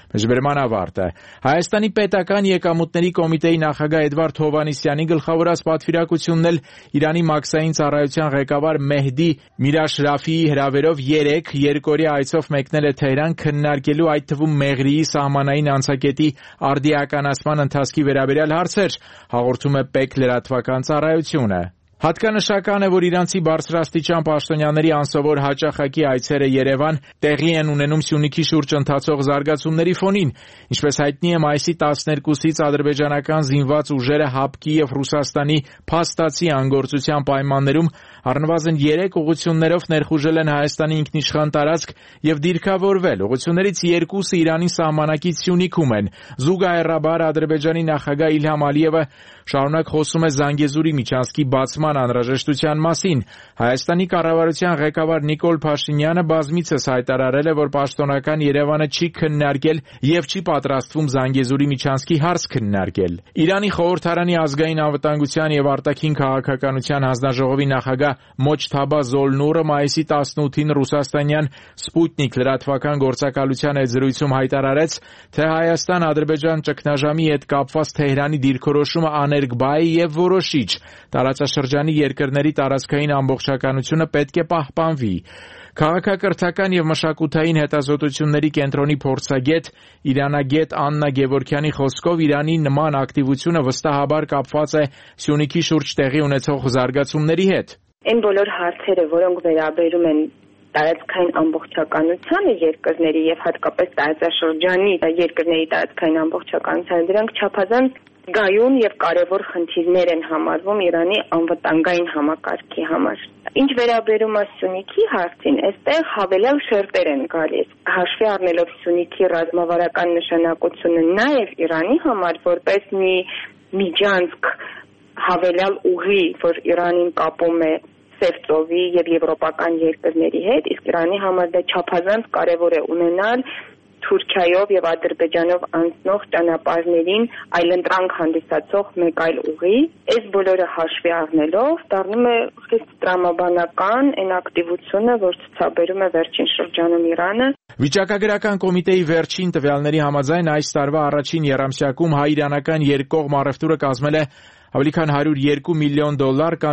Մեջբերման ավարտ է։ Հայաստանի պետական եկամուտների կոմիտեի նախագահ Էդվարդ Հովհաննիսյանի գլխավորած պատվիրակությունն էլ Իրանի մաքսային ծառայության ղեկավար Մեհդի Միրաշրաֆիի հրավերով 3 երկօրյա այցով մեկնել է Թեհրան քննարկելու այդ թվում Մեղրիի սահմանային անցակետի արդիականացման ընթացքի վերաբերյալ հարցեր, հաղորդում է ՊԵԿ լրատվական ծառայությունը։ Հատկանշական է, որ իրանցի բարձրաստիճան պաշտոնյաների անսովոր հաճախակի այցերը Երևան տեղի են ունենում Սյունիքի շուրջ ընթացող զարգացումների ֆոնին։ Ինչպես հայտնի է, մայիսի 12-ից ադրբեջանական զինված ուժերը ՀԱՊԿ-ի և Ռուսաստանի փաստացի անգործության պայմաններում առնվազն 3 ուղղություններով ներխուժել են Հայաստանի ինքնիշխան տարածք և դիրքավորվել։ Ուղղություններից 2-ը Իրանի սահմանակից Սյունիքում են։ Զուգահեռաբար Ադրբեջանի նախագահ Իլհամ Ալիևը շարունակ խոսում է Զանգեզուրի միջանցքի բացման անհրաժեշտության մասին։ Հայաստանի կառավարության ղեկավար Նիկոլ Փաշինյանը բազմիցս հայտարարել է, որ պաշտոնական Երևանը չի քննարկել և չի պատրաստվում Զանգեզուրի միջանցքի հարց քննարկել։ Իրանի խորհրդարանի ազգային անվտանգության և արտաքին քաղաքականության հանձնաժողովի նախագահ Մոջթաբա Զոլնուրը մայիսի 18-ին ռուսաստանյան Սպուտնիկ լրատվական գործակալության հետ զրույցում հայտարարեց, թե Հայաստան-Ադրբեջան ճգնաժամի հետ կապված Թեհրանի դիրքորոշումը աներկբա է և որոշիչ։ Տարածաշրջանի երկրների տարածքային ամբողջականությունը պետք է պահպանվի։ Քաղաքակրթական և մշակութային հետազոտությունների կենտրոնի փորձագետ, իրանագետ Աննա Գևորգյանի խոսքով Իրանի նման ակտիվությունը վստահաբար կապված է Սյունիքի շուրջ տեղի ունեցող զարգացումների հետ։ Այն բոլոր հարցերը, որոնք վերաբերում են տարածքային ամբողջականությանը երկրների եւ հատկապես տարածաշրջանի երկրների տարածքային ամբողջականությանը, դրանք չափազանց գայուն եւ կարեւոր խնդիրներ են համարվում Իրանի անվտանգային համակարգի համար։ Ինչ վերաբերում է Սյունիքի հարցին, այստեղ հավելյալ շերտեր են գալիս։ Հաշվի առնելով Սյունիքի ռազմավարական նշանակությունը նաեւ Իրանի համար որպես մի միջանցք հավելյալ ուղի, որ Իրանին կապում է Սևծովի եւ եվրոպական երկրների հետ, իսկ Իրանի համար դա չափազանց կարեւոր է ունենալ Թուրքիայով եւ Ադրբեջանով անցնող ճանապարհներին այլընտրանք հանդիսացող մեկ այլ ուղի։ Այս բոլորը հաշվի առնելով դառնում է խիստ տրամաբանական այն ակտիվությունը, որ ցուցաբերում է վերջին շրջանում Իրանը։ Վիճակագրական կոմիտեի վերջին տվյալների համաձայն այս տարվա առաջին եռամսյակում հայ-իրանական երկկողմ առևտուրը կազմել է ավելի քան $102 միլիոն կամ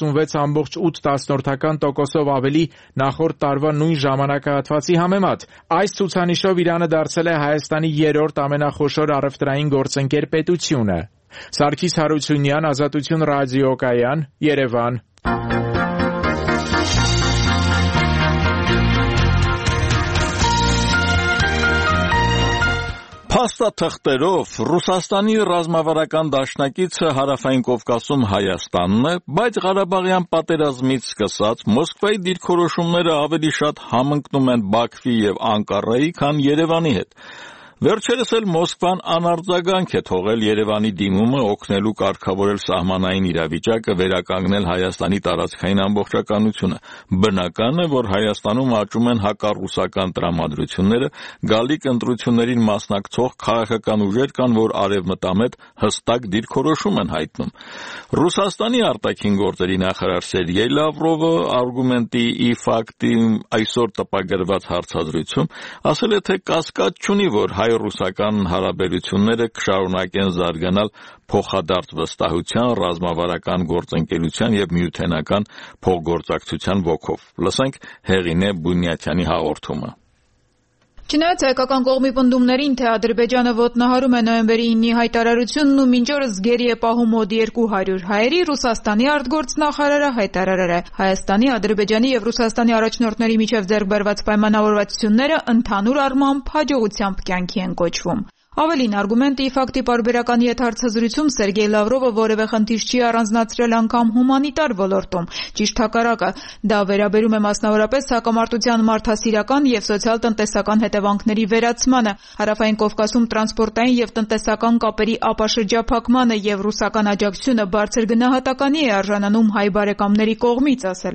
36.8% ավելի նախորդ տարվա նույն ժամանակահատվածի համեմատ։ Այս ցուցանիշով Իրանը դարձել է Հայաստանի երրորդ ամենախոշոր առևտրային գործընկեր պետությունը։ Սարգիս Հարությունյան, Ազատություն ռադիոկայան, Երևան։ Փաստաթղթերով Ռուսաստանի ռազմավարական դաշնակիցը Հարավային Կովկասում Հայաստանն է, բայց Ղարաբաղյան պատերազմից սկսած Մոսկվայի դիրքորոշումները ավելի շատ համընկնում են Բաքվի և Անկարայի, քան Երևանի հետ։ Վերջերս էլ Մոսկվան անարձագանք է թողել Երևանի դիմումը օգնելու կարգավորել սահմանային իրավիճակը, վերականգնել Հայաստանի տարածքային ամբողջականությունը։ Բնական է, որ Հայաստանում աճում են հակառուսական տրամադրությունները, գալիք ընտրություններին մասնակցող քաղաքական ուժեր կան, որ արևմտամետ հստակ դիրքորոշում են հայտնում։ Ռուսաստանի արտաքին գործերի նախարար Սերգեյ Լավրովը Argument-ի Fact-ի այսօր տպագրված հարցազրույցում ասել է, թե կասկած չունի, որ հայ-ռուսական հարաբերությունները կշարունակեն զարգանալ փոխադարձ վստահության, ռազմավարական գործընկերության և միութենական փոխգործակցության ոգով։ Լսենք Հեղինե Բունյաթյանի հաղորդումը։ Չնայած հայկական կողմի պնդումներին, թե Ադրբեջանը ոտնահարում է նոյեմբերի 9-ի հայտարարությունն ու մինչ օրս գերի է պահում մոտ 200 հայերի, Ռուսաստանի արտգործնախարարը հայտարարել է. Հայաստանի, Ադրբեջանի և Ռուսաստանի առաջնորդների միջև ձեռք բերված պայմանավորվածությունները ընդհանուր առմամբ հաջողությամբ կյանքի են կոչվում։ Ավելին, Argument-ի Fact-ի պարբերական եթերցազրույցում Սերգեյ Լավրովը որևէ խնդիր չի առանձնացրել անգամ հումանիտար ոլորտում։ Ճիշտ հակառակը, դա վերաբերում է մասնավորապես հակամարտության մարդասիրական և սոցիալ-տնտեսական հետևանքների վերացմանը, Հարավային Կովկասում տրանսպորտային և տնտեսական կապերի ապաշրջափակմանը և ռուսական աջակցությունը բարձր գնահատականի է արժանանում հայ բարեկամների կողմից, ասել է նա։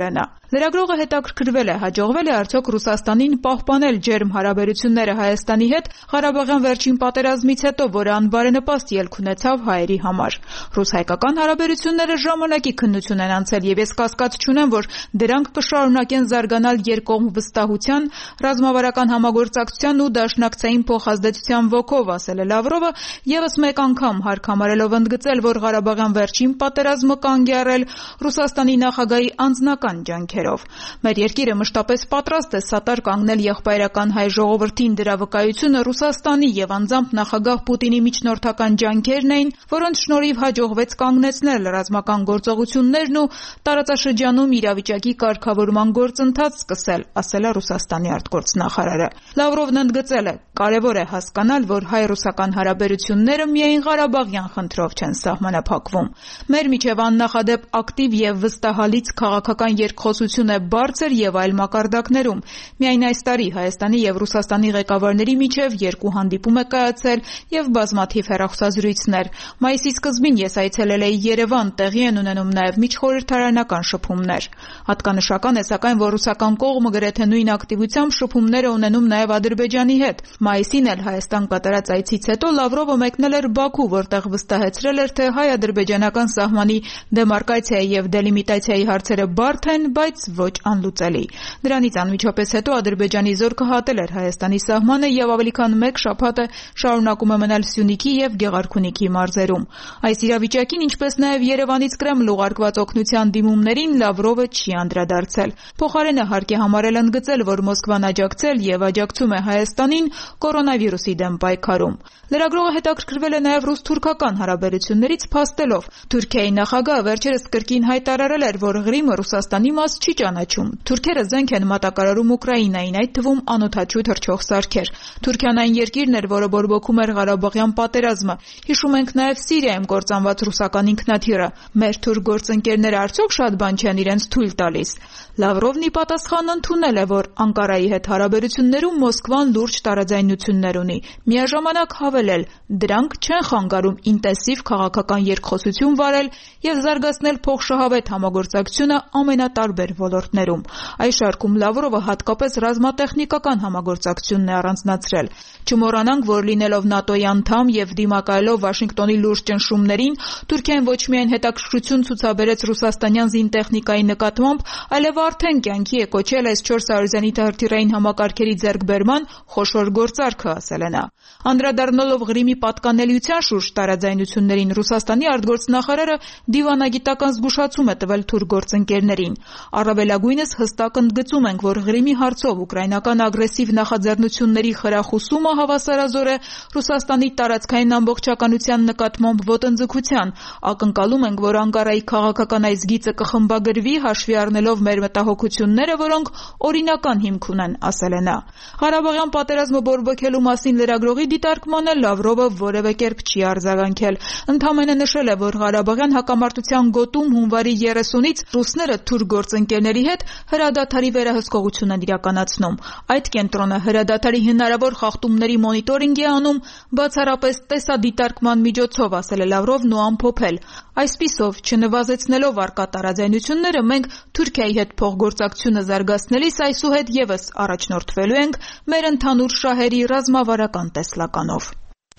Լրագրողը հետաքրքրվել է, հաջողվել է արդյոք Ռուսաստանին պահպանել ջերմ հարաբերությունները Հայաստանի հետ Ղարաբաղյան վերջին պատերազմից հետո, որը անբարենպաստ ելք ունեցավ հայերի համար։ Ռուս-հայկական հարաբերությունները ժամանակի քննություն են անցել, եւ ես կասկած չունեմ, որ դրանք կշարունակեն զարգանալ երկկողմ վստահության, ռազմավարական համագործակցության ու դաշնակցային փոխազդեցության ոգով, ասել է Լավրովը, եւս մեկ անգամ հարկ համարելով ընդգծել, որ Ղարաբաղյան վերջին պատերազմը կանգ է առել Ռուսաստանի նախագահի անձնական ջանքերով։ Մեր երկիրը մշտապես պատրաստ է սատար կանգնել եղբայրական հայ ժողովրդին, դրա վկայությունը Ռուսաստանի եւ անձամբ նախագահ Պուտինի միջնորդական ջանքերն էին, որոնց շնորհիվ հաջողվեց կանգնեցնել ռազմական գործողություններն ու տարածաշրջանում իրավիճակի կարգավորման գործընթաց սկսել, ասել է Ռուսաստանի արտգործնախարարը։ Լավրովն ընդգծել է, կարևոր է հասկանալ, որ հայ-ռուսական հարաբերությունները միայն Ղարաբաղյան խնդրով չեն սահմանափակվում։ Մեր միջև աննախադեպ ակտիվ եւ վստահալից քաղաքական երկխոսություն է բարձր եւ այլ մակարդակներում։ Միայն այս տարի Հայաստանի եւ Ռուսաստանի ղեկավարների միջև 2 հանդիպում է կայացել եւ բազմաթիվ հեռախոսազրույցներ։ Մայիսի սկզբին ես այցելել էի Երևան, տեղի են ունենում նաեւ միջխորհրդարանական շփումներ։ Հատկանշական է սակայն, որ ռուսական կողմը գրեթե նույն ակտիվությամբ շփումներ է ունենում նաեւ Ադրբեջանի հետ։ Մայիսին էլ Հայաստան կատարած այցից հետո Լավրովը մեկնել էր Բաքու, որտեղ վստահեցրել էր, թե հայ-ադրբեջանական սահմանի դեմարկացիայի եւ դելիմիտացիայի հարցերը բարդ են, բայց ոչ անլուծելի։ Դրանից անմիջապես հետո Ադրբեջանի զորքը հատել էր Հայաստանի սահմանը եւ ավելի քան 1 շաբաթ է շարունակում է մնալ Սյունիքի եւ Գեղարքունիքի մարզերում։ Այս իրավիճակին, ինչպես նաեւ Երևանից Կրեմլ ուղարկված օգնության դիմումներին Լավրովը չի անդրադարձել։ Փոխարենը հարկ է համարել ընդգծել, որ Մոսկվան աջակցել եւ աջակցում է Հայաստանին կորոնավիրուսի դեմ պայքարում։ Լրագրողը հետաքրքրվել է նաեւ ռուս-թուրքական հարաբերություններից, փաստելով. Թուրքիայի նախագահը վերջերս կրկին հայտարարել էր, որ Ղրիմը Ռուսաստանի մաս չի ճանաչում։ Թուրքերը զենք են մատակարարում Ուկրաինային, այդ թվում անօդաչու թռչող սարքեր։ Թուրքիան այն երկիրն էր, որը բորբոքում էր Ղարաբաղյան պատերազմը։ Հիշում ենք նաեւ Սիրիայում կործանված ռուսական ինքնաթիռը։ Մեր թուրք գործընկերները արդյոք շատ բան չեն իրենց թույլ տալիս։ Լավրովն ի պատասխան ընդունել է, որ Անկարայի հետ հարաբերություններում Մոսկվան լուրջ տարաձայնություններ ունի։ Միաժամանակ հավելել, դրանք չեն խանգարում ինտենսիվ քաղաքական երկխոսություն վարել եւ զարգացնել փոխշահավետ համագործակցությունը ամենատարբեր ոլորտներում։ Այս շարքում Լավրովը հատկապես ռազմատեխնիկական համագործակցությունն է առանձնացրել։ Չմոռանանք, որ լինելով ՆԱՏՕ-ի անդամ եւ դիմակայելով Վաշինգտոնի լուրջ ճնշումներին, Թուրքիան ոչ միայն հետաքրքրություն ցուցաբերեց ռուսաստանյան զինտեխնիկայի նկատմամբ, այլև արդեն կյանքի է կոչել այս 400 զենիթահրթիռային համակարգերի ձեռքբերման խոշոր գործարքը, ասել է նա։ Անդրադառնալով Ղրիմի պատկանելիության շուրջ տարաձայնություններին, Ռուսաստանի արտգործնախարարը դիվանագիտական զգուշացում է տվել թուրք գործընկերներին։ Առավելագույնս հստակ ընդգծում ենք, որ Ղրիմի հարցով ուկրաինական ագրեսիվ նախաձեռնությունների խրախուսումը հավասարազոր է Ռուսաստանի տարածքային ամբողջականության նկատմամբ ոտնձգության։ Ակնկալում ենք, որ Անկարայի քաղաքական այս գիծը կխմբագրվի, հաշվի առնելով մեր մտահոգությունները, որոնք օրինական հիմք ունեն, ասել է նա։ Ղարաբաղյան պատերազմը բորբոքելու մասին լրագրողի դիտարկմանը Լավրովը որևէ կերպ չի արձագանքել։ Ընդամենը նշել է, որ Ղարաբաղյան հակամարտության գոտում հունվարի 30-ից ռուսները թուրք գործընկերների հետ հրադադարի վերահսկողություն են իրականացնում։ Այդ կենտրոնը հրադադարի հնարավոր խախտումների մոնիտորինգ է անում, բացառապես տեսադիտարկման միջոցով, ասել է Լավրովն ու ամփոփել։ Այսպիսով, չնվազեցնելով առկա տարաձայնությունները, մենք Թուրքիայի հետ փոխգործակցությունը զարգացնելիս այսուհետ եւս առաջնորդվելու ենք մեր ընդհանուր շահերի ռազմավարական տեսլականով։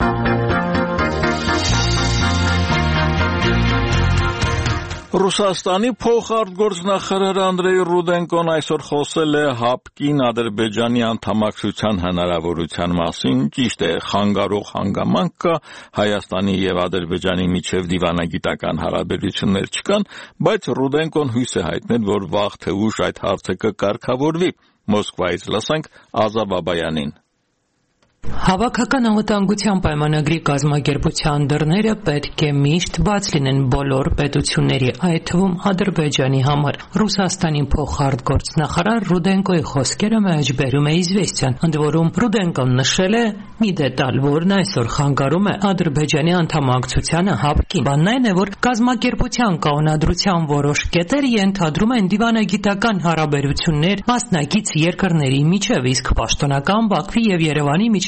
Ռուսաստանի փոխարտգործնախարար Անդրեյ Ռուդենկոն այսօր խոսել է ՀԱՊԿ-ին Ադրբեջանի անդամակցության հնարավորության մասին։ Ճիշտ է, խանգարող հանգամանք կա, Հայաստանի եւ Ադրբեջանի միջև դիվանագիտական հարաբերություններ չկան, բայց Ռուդենկոն հույս է հայտնել, որ վաղ թե ուշ այդ հարցը կկարգավորվի։ Մոսկվայից լսենք Ազա Բաբայանին։ Հավաքական անվտանգության պայմանագրի կազմակերպության դռները պետք է միշտ բաց լինեն բոլոր պետությունների, այդ թվում Ադրբեջանի համար։ Ռուսաստանի փոխարտգործնախարար Ռուդենկոյի խոսքերը մեջբերում է «Իզվեստիան», ընդ որում Ռուդենկոն նշել է մի դետալ, որն այսօր խանգարում է Ադրբեջանի անդամակցությանը ՀԱՊԿ-ին։ Բանն այն է, որ կազմակերպության կանոնադրության որոշ կետեր ենթադրում են դիվանագիտական հարաբերություններ մասնակից երկրների միջև, իսկ պաշտոնական Բաքվի եւ Երևանի միջև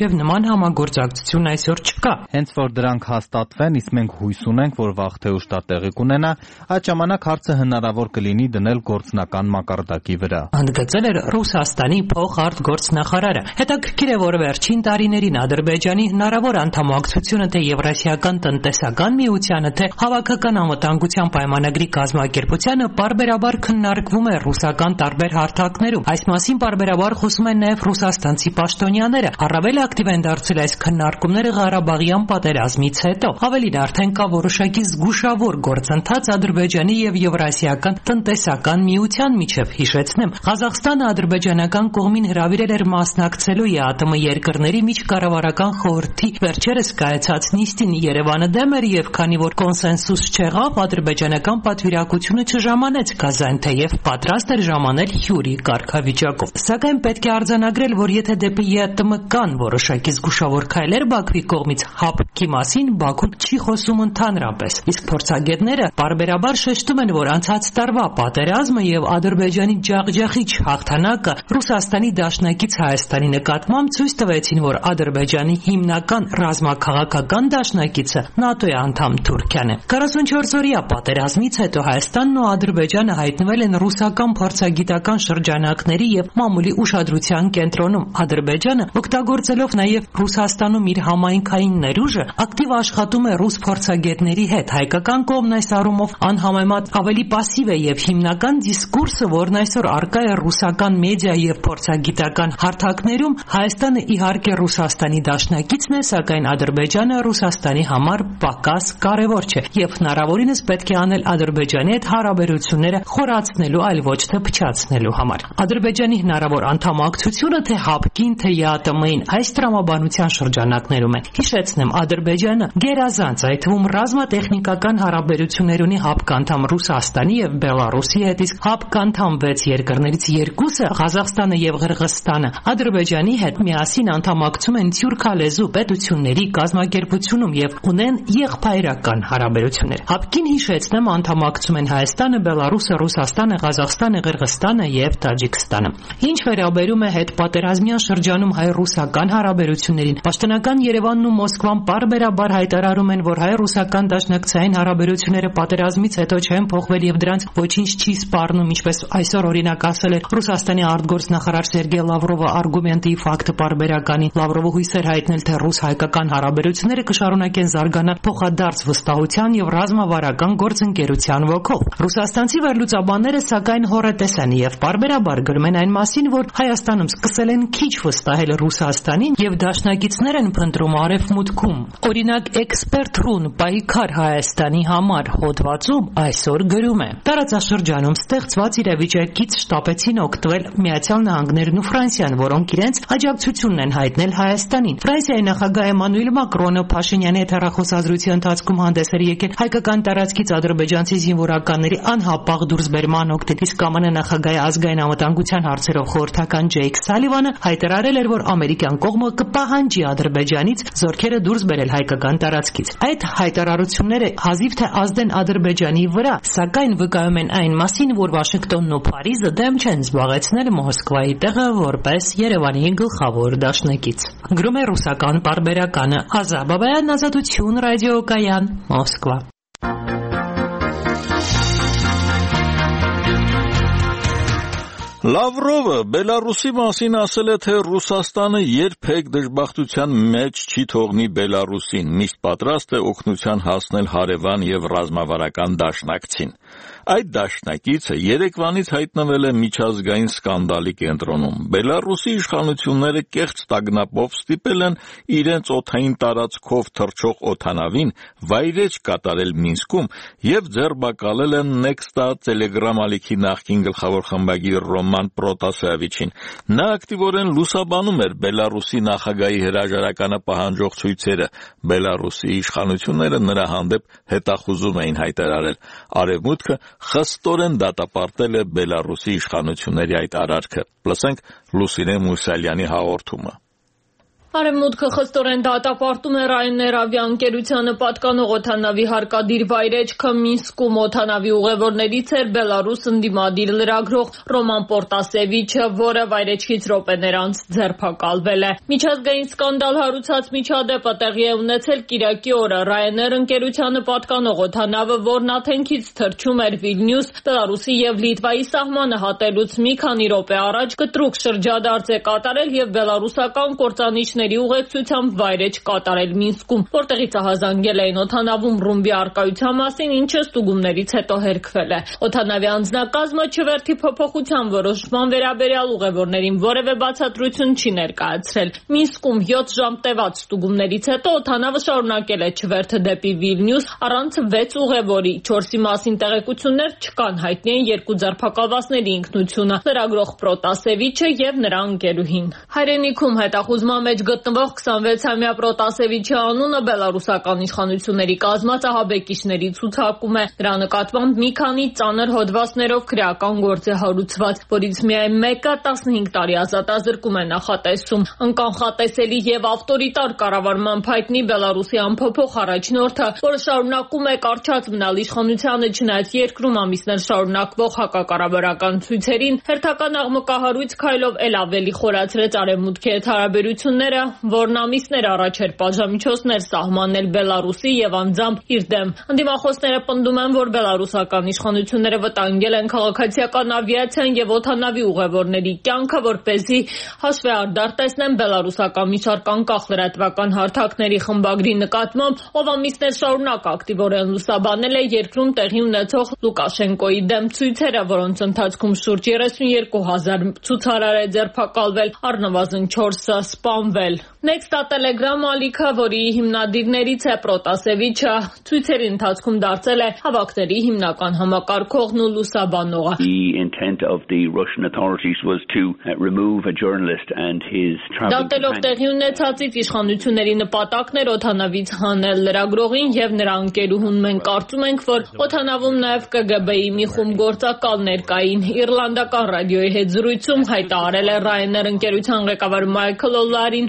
միջև նման համագործակցություն այսօր չկա։ Հենց որ դրանք հաստատվեն, իսկ մենք հույս ունենք, որ վաղ թե ուշ դա տեղի կունենա, այդ ժամանակ հարցը հնարավոր կլինի դնել գործնական մակարդակի վրա։ Ընդգծել էր Ռուսաստանի փոխարտգործնախարարը։ Հետաքրքիր է, որ վերջին տարիներին Ադրբեջանի հնարավոր անդամակցությունը թե Եվրասիական տնտեսական միությանը, թե Հավաքական անվտանգության պայմանագրի կազմակերպությանը պարբերաբար քննարկվում է ռուսական տարբեր հարթակներում։ Այս մասին պարբերաբար խոսում են նաև ռուսաստանցի պաշտոնյաները։ Առավել ակտիվ են դարձել այս քննարկումները Ղարաբաղյան պատերազմից հետո։ Ավելին, արդեն կա որոշակի զգուշավոր գործընթաց Ադրբեջանի եւ Եվրասիական տնտեսական միության միջև։ Հիշեցնեմ, Ղազախստանը ադրբեջանական կողմին հրավիրել էր մասնակցելու ԵԱՏՄ երկրների միջկառավարական խորհրդի վերջերս կայացած նիստին։ Երևանը դեմ էր եւ քանի որ կոնսենսուս չեղավ, ադրբեջանական պատվիրակությունը չժամանեց Կազան, թեև պատրաստ էր ժամանել հյուրի կարգավիճակով։ Սակայն պետք է արձանագրել, որ եթե դեպի ԵԱՏՄ կան որոշակի զգուշավոր քայլեր Բաքվի կողմից, ՀԱՊԿ-ի մասին Բաքուն չի խոսում ընդհանրապես։ Իսկ փորձագետները պարբերաբար շեշտում են, որ անցած տարվա պատերազմը եւ Ադրբեջանի ջախջախիչ հաղթանակը Ռուսաստանի դաշնակից Հայաստանի նկատմամբ ցույց տվեցին, որ Ադրբեջանի հիմնական ռազմաքաղաքական դաշնակիցը ՆԱՏՕ-ի անդամ Թուրքիան է։ 44 օրյա պատերազմից հետո Հայաստանն ու Ադրբեջանը հայտնվել են ռուսական փորձագիտական շրջանակների եւ մամուլի ուշադրության կենտրոնում։ Ադրբեջանը, օգտագործելով նաեւ Ռուսաստանում իր համայնքային ներուժը, ակտիվ աշխատում է ռուս փորձագետների հետ։ Հայկական կողմն այս առումով անհամեմատ ավելի պասիվ է եւ հիմնական դիսկուրսը, որն այսօր առկա է ռուսական մեդիա եւ փորձագիտական հարթակներում, Հայաստանը իհարկե Ռուսաստանի դաշնակիցն է, սակայն Ադրբեջանը Ռուսաստանի համար պակաս կարևոր չէ եւ հնարավորինս պետք է անել Ադրբեջանի հետ հարաբերությունները խորացնելու, այլ ոչ թե փչացնելու համար։ Ադրբեջանի հնարավոր անդամակցությունը թե ՀԱՊԿ-ին, թե ԵԱՏՄ-ին այս տրամաբանության շրջանակներում է։ Հիշեցնեմ, Ադրբեջանը գերազանց, այդ թվում ռազմատեխնիկական հարաբերություններ ունի ՀԱՊԿ անդամ Ռուսաստանի եւ Բելարուսի հետ, իսկ ՀԱՊԿ անդամ 6 երկրներից երկուսը, Ղազախստանը եւ Ղրղըզստանը, Ադրբեջանի հետ միասին անդամակցում են թյուրքալեզու պետությունների կազմակերպությունում եւ ունեն եղբայրական հարաբերություններ։ ՀԱՊԿ-ին հիշեցնեմ, անդամակցում են Հայաստանը, Բելարուսը, Ռուսաստանը, Ղազախստանը, Ղրղըզստանը եւ Տաջիկստանը։ Ինչ վերաբերում է հետպատերազմյան շրջանում հայ-ռուսական հարաբերություններին, պաշտոնական Երևանն ու Մոսկվան պարբերաբար հայտարարում են, որ հայ-ռուսական դաշնակցային հարաբերությունները պատերազմից հետո չեն փոխվել եւ դրանց ոչինչ չի սպառնում, ինչպես այսօր օրինակ ասել էր Ռուսաստանի արտգործնախարար Սերգեյ Լավրովը արգումենտի ֆակտը պարբերականի։ Լավրովը հույս էր հայտնել, թե ռուս-հայկական հարաբերությունները կշարունակեն զարգանալ փոխադարձ վստահության եւ ռազմավարական գործընկերության ոգով։ Ռուսաստանցի վերլուծաբանները սակայն հոռետես են եւ պարբերաբար գրում են այն մասին, որ Հայաստանում սկսել են քիչ վստահել Ռուսաստանին եւ դաշնակիցներ են փնտրում արևմուտքում։ Օրինակ Էքսպերտ.ru-ն պայքար Հայաստանի համար հոդվածում այսօր գրում է. տարածաշրջանում ստեղծված իրավիճակից շտապեցին օգտվել Միացյալ Նահանգներն ու Ֆրանսիան, որոնք իրենց աջակցությունն են հայտնել Հայաստանին։ Ֆրանսիայի նախագահ Էմանուել Մակրոնը Փաշինյանի հետ հեռախոսազրույցի ընթացքում հանդես էր եկել հայկական տարածքից ադրբեջանցի զինվորականների անհապաղ դուրսբերման օգտին, իսկ ԱՄՆ նախագահի ազգային անվտանգության հարցերով խորհրդական Ջեյք Սալիվանը հայտարարել էր, որ ամերիկյան կողմը կպահանջի Ադրբեջանից զորքերը դուրս բերել հայկական տարածքից։ Այդ հայտարարությունները հազիվ թե ազդեն Ադրբեջանի վրա, սակայն վկայում են այն մասին, որ Վաշինգտոնն ու Փարիզը դեմ չեն զբաղեցնել Մոսկվայի տեղը որպես Երևանի գլխավոր դաշնակից։ Գրում է ռուսական պարբերականը։ Ազա Բաբայան, Ազատություն, ռադիոկայան, Մոսկվա։ Լավրովը Բելարուսի մասին ասել է, թե Ռուսաստանը երբեք դժբախտության մեջ չի թողնի Բելարուսին, միշտ պատրաստ է օգնության հասնել հարևան եւ ռազմավարական դաշնակցին։ Այդ դաշնակիցը երեկվանից հայտնվել է միջազգային սկանդալի կենտրոնում։ Բելարուսի իշխանությունները կեղծ տագնապով ստիպել են իրենց օդային տարածքով թռչող օդանավին վայրէջք կատարել Մինսկում եւ ձերբակալել են Nexta Telegram ալիքի նախկին գլխավոր խմբագիր Ռոման Պրոտասևիչին։ Նա ակտիվորեն լուսաբանում էր Բելարուսի նախագահի հրաժարականը պահանջող ցույցերը։ Բելարուսի իշխանությունները նրա հանդեպ հետախուզում էին հայտարարել։ Արևմուտքը խստորեն դատապարտել է Բելարուսի իշխանությունների այդ արարքը։ Լսենք Լուսինե Մուսալյանի հաղորդումը։ Արևմուտքը խստորեն դատապարտում է Ryanair ավիաընկերությանը պատկանող օդանավի հարկադիր վայրեջքը Մինսկում օդանավի ուղևորներից էր Բելարուս ընդդիմադիր լրագրող Ռոման Պորտասևիչը, որը վայրեջքից րոպեներ անց ձերբակալվել է։ Միջազգային սկանդալ հարուցած միջադեպը տեղի է ունեցել կիրակի օրը։ Ryanair ընկերությանը պատկանող օդանավը, որն Աթենքից թռչում էր Վիլնյուս, Բելարուսի եւ Լիտվայի սահմանը հատելուց մի քանի րոպե առաջ կտրուկ շրջադարձ է կատարել եւ բելարուսական կործանիչների ուղեկցությամբ վայրեջ կատարել Մինսկում, որտեղից ահազանգել էին օդանավում ռումբի առկայության մասին, ինչը ստուգումներից հետո հերքվել է։ Օդանավի անձնակազմը չվերթի փոփոխության որոշման վերաբերյալ ուղևորներին որևէ բացատրություն չի ներկայացրել։ Մինսկում 7 ժամ տևած ստուգումներից հետո օդանավը շարունակել է չվերթը դեպի Վիլնյուս առանց 6 ուղևորի։ 4-ի մասին տեղեկություններ չկան, հայտնի են 2 ձերբակալվածների ինքնությունը՝ լրագրող Պրոտասևիչը եւ նրա ընկերուհին։ Հայրենիքում հետախուզման մեջ գտնվող 26-ամյա Պրոտասևիչի անունը բելարուսական իշխանությունների կազմած ահաբեկիչների ցուցակում է։ Նրա նկատմամբ մի քանի ծանր հոդվածներով քրեական գործ է հարուցված, որից միայն մեկը 15 տարի ազատազրկում է նախատեսում։ Անկանխատեսելի եւ ավտորիտար կառավարման հայտնի Բելարուսի անփոփոխ առաջնորդը, որը շարունակում է կարճած մնալ իշխանությանը չնայած երկրում ամիսներ շարունակվող հակակառավարական ցույցերին, հերթական աղմկահարույց քայլով էլ ավելի խորացրեց արևմուտքի հետ հարաբերությունները, որն ամիսներ առաջ էր պատժամիջոցներ սահմանել Բելարուսի եւ անձամբ իր դեմ։ Ընդդիմախոսները պնդում են, որ բելարուսական իշխանությունները վտանգել են քաղաքացիական ավիացիան եւ օդանավի ուղևորների կյանքը, որպեսզի հաշվեհարդար տեսնեն բելարուսական մի շարք անկախ լրատվական հարթակների խմբագրի նկատմամբ, ով ամիսներ շարունակ ակտիվորեն լուսաբանել է երկրում տեղի ունեցող Լուկաշենկոյի դեմ ցույցերը, որոնց ընթացքում շուրջ 32,000 ցուցարար է ձերբակալվել, առնվազն 4-ը սպանվել։ Nexta Telegram ալիքը, որի հիմնադիրներից է Պրոտասևիչը, ցույցերի ընթացքում դարձել է հավաքների հիմնական համակարգողն ու լուսաբանողը։ Դատելով տեղի ունեցածից իշխանությունների նպատակն էր օդանավից հանել լրագրողին եւ նրա ընկերուհուն։ Մենք կարծում ենք, որ օդանավում նաեւ ԿԳԲ-ի մի խումբ գործակալներ կային։ Իռլանդական ռադիոյի հետ զրույցում հայտարարել է Ryanair ընկերության ղեկավար Մայքլ Օլարին,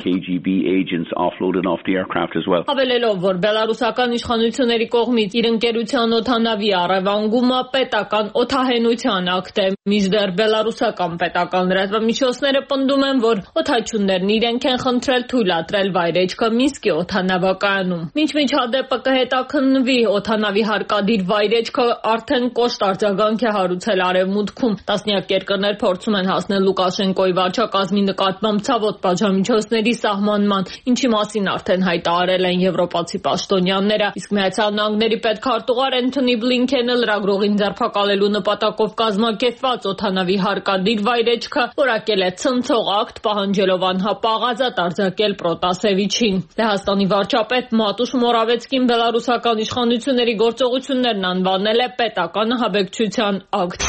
հավելելով, որ բելարուսական իշխանությունների կողմից իր ընկերության օդանավի առևանգումը պետական օդահենության ակտ է։ Մինչդեռ բելարուսական պետական լրատվամիջոցները պնդում են, որ օդաչուներն իրենք են խնդրել թույլատրել վայրեջքը Մինսկի օդանավակայանում։ Մինչ միջադեպը կհետաքննվի, օդանավի հարկադիր վայրեջքը արդեն կոշտ արձագանք է հարուցել արևմուտքում։ Տասնյակ երկրներ փորձում են հասնել Լուկաշենկոյի վարչակազմի նկատմամբ ցավոտ պատժամիջոցների սահմանման, ինչի մասին արդեն հայտարարել են եվրոպացի պաշտոնյաները, իսկ Միացյալ Նահանգների պետքարտուղար Էնթոնի Բլինքենը լրագրողին ձերբակալելու նպատակով կազմակերպված օդանավի հարկադիր վայրեջքը որակել է ցնցող ակտ, պահանջելով անհապաղ ազատ արձակել Պրոտասևիչին։ Լեհաստանի վարչապետ Մատուշ Մորավեցկին բելարուսական իշխանությունների գործողություններն անվանել է պետական ահաբեկչության ակտ։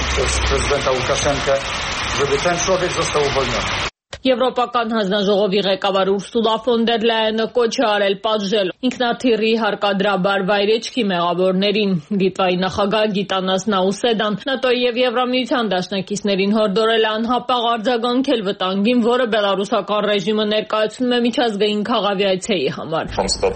Եվրոպական հանձնաժողովի ղեկավար Ուրսուլա ֆոն դեր Լայենը կոչ է արել պատժել ինքնաթիռի հարկադրաբար վայրեջքի մեղավորներին։ Լիտվայի նախագահ Գիտանաս Նաուսեդան ՆԱՏՕ-ի եւ Եվրամիության դաշնակիցներին հորդորել է անհապաղ արձագանքել վտանգին, որը բելարուսական ռեժիմը ներկայացնում է միջազգային քաղաքավիացիայի համար։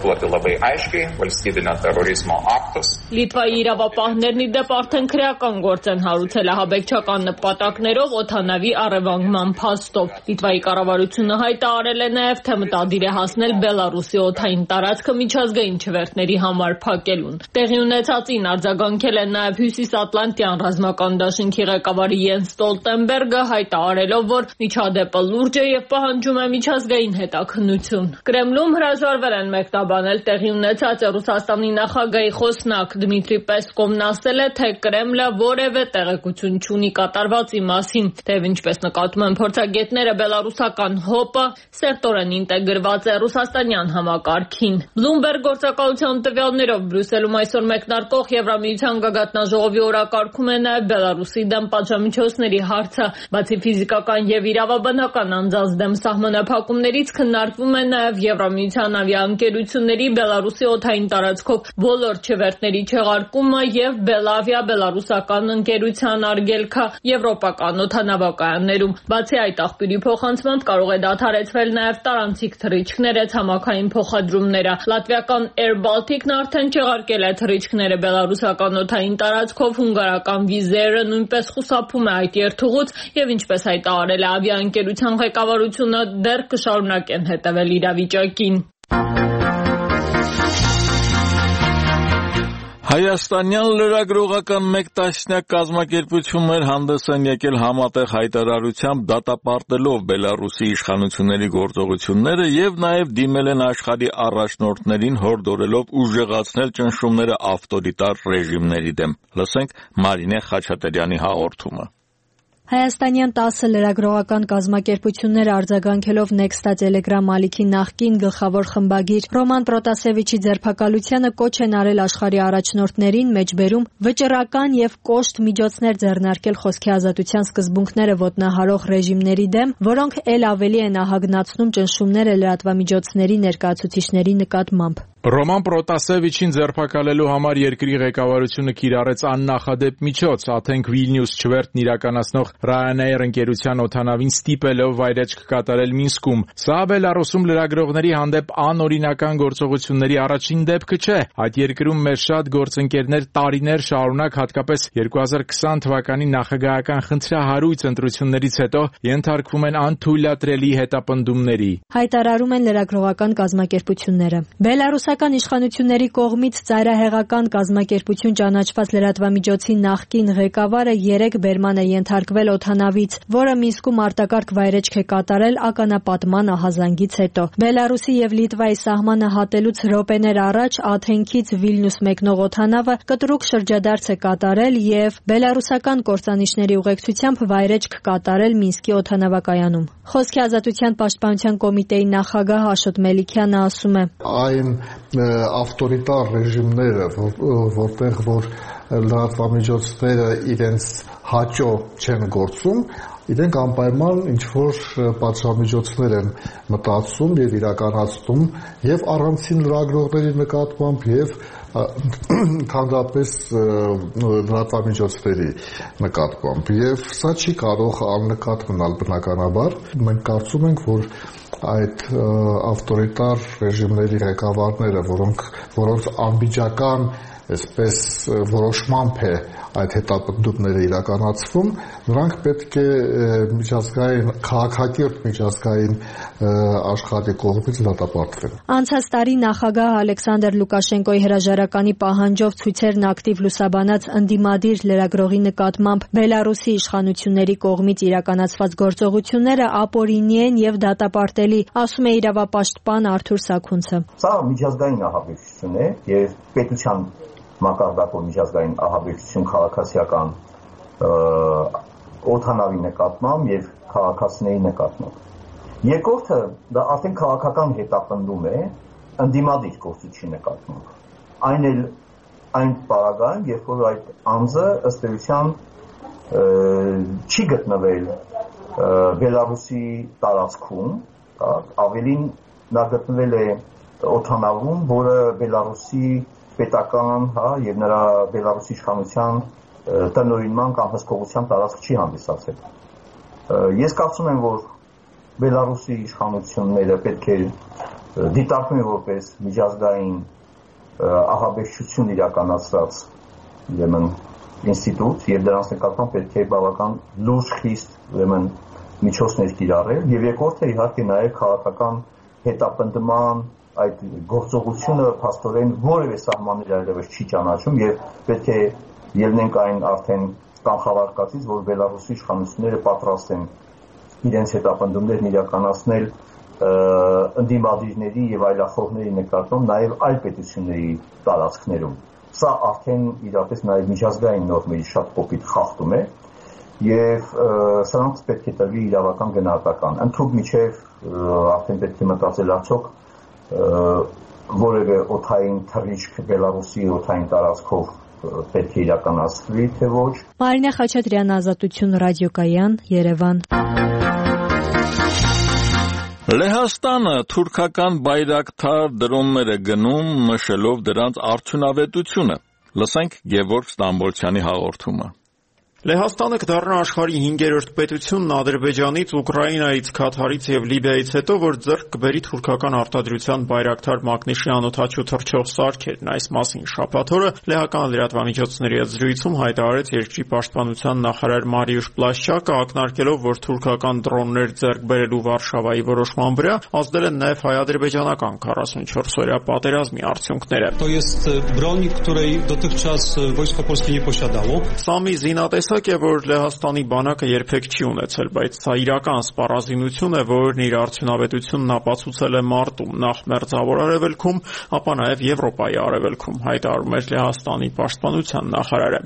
Լիտվայի իրավապահներն ի դեպ արդեն քրեական գործ են հարուցել ահաբեկչական նպատակներով օդանավի առևանգման փաստով։ Լիտվայի կառավարությունը հայտարարել է նաև, թե մտադիր է հասնել Բելարուսի օդային տարածքը միջազգային չվերթների համար փակելուն։ Տեղի ունեցածին արձագանքել է նաև Հյուսիսատլանտյան ռազմական դաշինքի ղեկավար Յենս Ստոլտենբերգը, հայտարարելով, որ միջադեպը լուրջ է եւ պահանջում է միջազգային հետաքննություն։ Կրեմլում հրաժարվել են մեկնաբանել տեղի ունեցած Ռուսաստանի նախագահի խոսնակ Դմիտրի Պեսկովն ասել է, թե Կրեմլը որևէ տեղեկություն չունի կատարվածի մասին, թեև ինչպես նկատում են փորձագետները, բելարուսական ՀՕՊ-ը սերտորեն ինտեգրված է ռուսաստանյան համակարգին։ Bloomberg գործակալության տվյալներով Բրյուսելում այսօր մեկնարկող Եվրամիության գագաթնաժողովի օրակարգում է նաև Բելարուսի դեմ պատժամիջոցների հարցը։ Բացի ֆիզիկական եւ իրավաբանական անձանց դեմ սահմանափակումներից քննարկվում է նաև Եվրամիության ավիաընկերությունների Բելարուսի օդային տարածքով բոլոր չվերթների չեղարկումը եւ Բելավիա բելարուսական ընկերության արգելքը եվրոպական օդանավակայաններում։ Բացի այդ, աղբյուրի փոխանցում փոխանցմամբ կարող է դադարեցվել նաև տարանցիկ թռիչքները, ցամաքային փոխադրումները։ Լատվիական Air Baltic-ն արդեն չեղարկել է թռիչքները բելարուսական օդային տարածքով, հունգարական Wizz Air-ը նույնպես խուսափում է այդ երթուղուց եւ ինչպես հայտարարել է ավիաընկերության ղեկավարությունը, դեռ կշարունակեն հետևել իրավիճակին։ Հայաստանյան լրագրողական մեկ տասնյակ կազմակերպություններ հանդես են եկել համատեղ հայտարարությամբ դատապարտելով Բելարուսի իշխանությունների գործողությունները եւ նաեւ դիմել են աշխարհի առաջնորդներին հորդորելով ուժեղացնել ճնշումները ավտորիտար ռեժիմների դեմ։ Լսենք Մարինե Խաչատրյանի հաղորդումը։ Հայաստանյան 10 լրագրողական կազմակերպությունները արձագանքելով Nexta Telegram ալիքի նախկին գլխավոր խմբագիր Ռոման Պրոտասևիչի ձերբակալությանը կոչ են արել աշխարհի առաջնորդներին մեջբերում վճռական եւ կոշտ միջոցներ ձեռնարկել խոսքի ազատության սկզբունքները ոտնահարող ռեժիմների դեմ, որոնք ել ավելի են ահագնացնում ճնշումները լրատվամիջոցների ներկայացուցիչների նկատմամբ։ Ռոման Պրոտասևիչին ձերբակալելու համար երկրի ղեկավարությունը կիրառեց աննախադեպ միջոց, Աթենք Վիլնյուս չվերթն իրականացնող Ryanair ընկերության օդանավին ստիպելով վայրեջք կատարել Մինսկում։ Սա Բելարուսում լրագրողների հանդեպ անօրինական գործողությունների առաջին դեպքը չէ։ Այդ երկրում մեր շատ գործընկերներ տարիներ շարունակ, հատկապես 2020 թվականի նախագահական խնդրահարույց ընտրություններից հետո ենթարկվում են անթույլատրելի հետապնդումների։ Հայտարարում են լրագրողական կազմակերպությունները։ Բելարուսական իշխանությունների կողմից ծայրահեղական կազմակերպություն ճանաչված լրատվամիջոցի նախկին ղեկավարը 3 բերման է ենթարկվել օդանավից, որը Մինսկում արտակարգ վայրեջք է կատարել ականապատման ահազանգից հետո։ Բելարուսի եւ Լիտվայի սահմանը հատելուց րոպեներ առաջ Աթենքից Վիլնյուս մեկնող օդանավը կտրուկ շրջադարձ է կատարել եւ բելարուսական կործանիչների ուղեկցությամբ վայրեջք կատարել Մինսկի օդանավակայանում։ Խոսքի ազատության պաշտպանության կոմիտեի նախագահ Աշոտ Մելիքյանը ասում է. Այն ավտորիտար ռեժիմները, որտեղ որ լրատվամիջոցները իրենց հաճո չեն գործում, իրենք անպայման ինչ-որ պատժամիջոցներ են մտածում եւ իրականացնում եւ առանցին լրագրողների նկատմամբ եւ ընդհանրապես լրատվամիջոցների նկատմամբ եւ սա չի կարող աննկատ մնալ բնականաբար։ Մենք կարծում ենք, որ այդ ավտորիտար ռեժիմների ղեկավարները, որոնց անմիջական այսպես որոշմամբ է այդ հետապնդումները իրականացվում, նրանք պետք է միջազգային քաղաքակիրթ միջազգային աշխարհի կողմից դատապարտվեն։ Անցած տարի նախագահ Ալեքսանդր Լուկաշենկոյի հրաժարականի պահանջով ցույցերն ակտիվ լուսաբանած ընդդիմադիր լրագրողի նկատմամբ Բելարուսի իշխանությունների կողմից իրականացված գործողությունները ապօրինի են եւ դատապարտելի, ասում է իրավապաշտպան Արթուր Սաքունցը։ Սա միջազգային ահաբեկչություն է եւ պետության մակարդակով միջազգային ահաբեկչություն քաղաքացիական օդանավի նկատմամբ եւ քաղաքացիների նկատմամբ։ Երկրորդը դա արդեն քաղաքական հետապնդում է ընդդիմադիր գործիչի նկատմամբ։ Այն էլ այն պարագայում, երբ որ այդ անձը ըստ էության չի գտնվել Բելարուսի տարածքում, ավելին նա գտնվել է օդանավում, որը Բելարուսի պետական, եւ նրա Բելարուսի իշխանության տնօրինման կամ հսկողության տարածք չի հանդիսացել։ Ես կարծում եմ, որ Բելարուսի իշխանությունները պետք է դիտարկեն որպես միջազգային ահաբեկչություն իրականացրած ուրեմն ինստիտուտ եւ դրանց նկատմամբ պետք է բավական լուրջ խիստ ուրեմն միջոցներ կիրառել եւ երկրորդը իհարկե նաեւ քաղաքական հետապնդման այդ գործողությունը փաստորեն որևէ սահմաններ այլևս չի ճանաչում եւ պետք է ելնենք այն արդեն կանխավարկածից, որ Բելարուսի իշխանությունները պատրաստ են իրենց հետապնդումներն իրականացնել ընդդիմադիրների եւ այլախոհների նկատմամբ նաեւ այլ պետությունների տարածքներում։ Սա արդեն իրապես նաեւ միջազգային նորմերի շատ կոպիտ խախտում է եւ սրանց պետք է տրվի իրավական գնահատական։ Ընդհանուր միջև արդեն պետք է մտածել արդյոք որևէ օդային թռիչք Բելարուսի օդային տարածքով պետք է իրականացվի, թե ոչ։ Մարինե Խաչատրյան, Ազատություն ռադիոկայան, Երևան։ Լեհաստանը թուրքական բայրակթար դրոններ է գնում, նշելով դրանց արդյունավետությունը։ Լսենք Գևորգ Ստամբոլցյանի հաղորդումը։ Լեհաստանը կդառնա աշխարհի 5-րդ պետությունն Ադրբեջանից, Ուկրաինայից, Քաթարից եւ Լիբիայից հետո, որ ձեռք կբերի թուրքական արտադրության Բայրակթար մակնիշի անօդաչու թռչող սարքերն։ Այս մասին շաբաթ օրը լեհական լրատվամիջոցների հետ զրույցում հայտարարեց երկրի պաշտպանության նախարար Մարիուշ Պլաշչակը, ակնարկելով, որ թուրքական դրոններ ձեռք բերելու Վարշավայի որոշման վրա ազդել են նաեւ հայ-ադրբեջանական 44-օրյա պատերազմի արդյունքները։ Սամի զինատեսակ է, որ Լեհաստանի բանակը երբեք չի ունեցել, բայց սա իրական սպառազինություն է, որն իր արդյունավետությունն ապացուցել է մարտում, նախ Մերձավոր Արևելքում, ապա նաև Եվրոպայի Արևելքում, հայտարարում էր Լեհաստանի պաշտպանության նախարարը։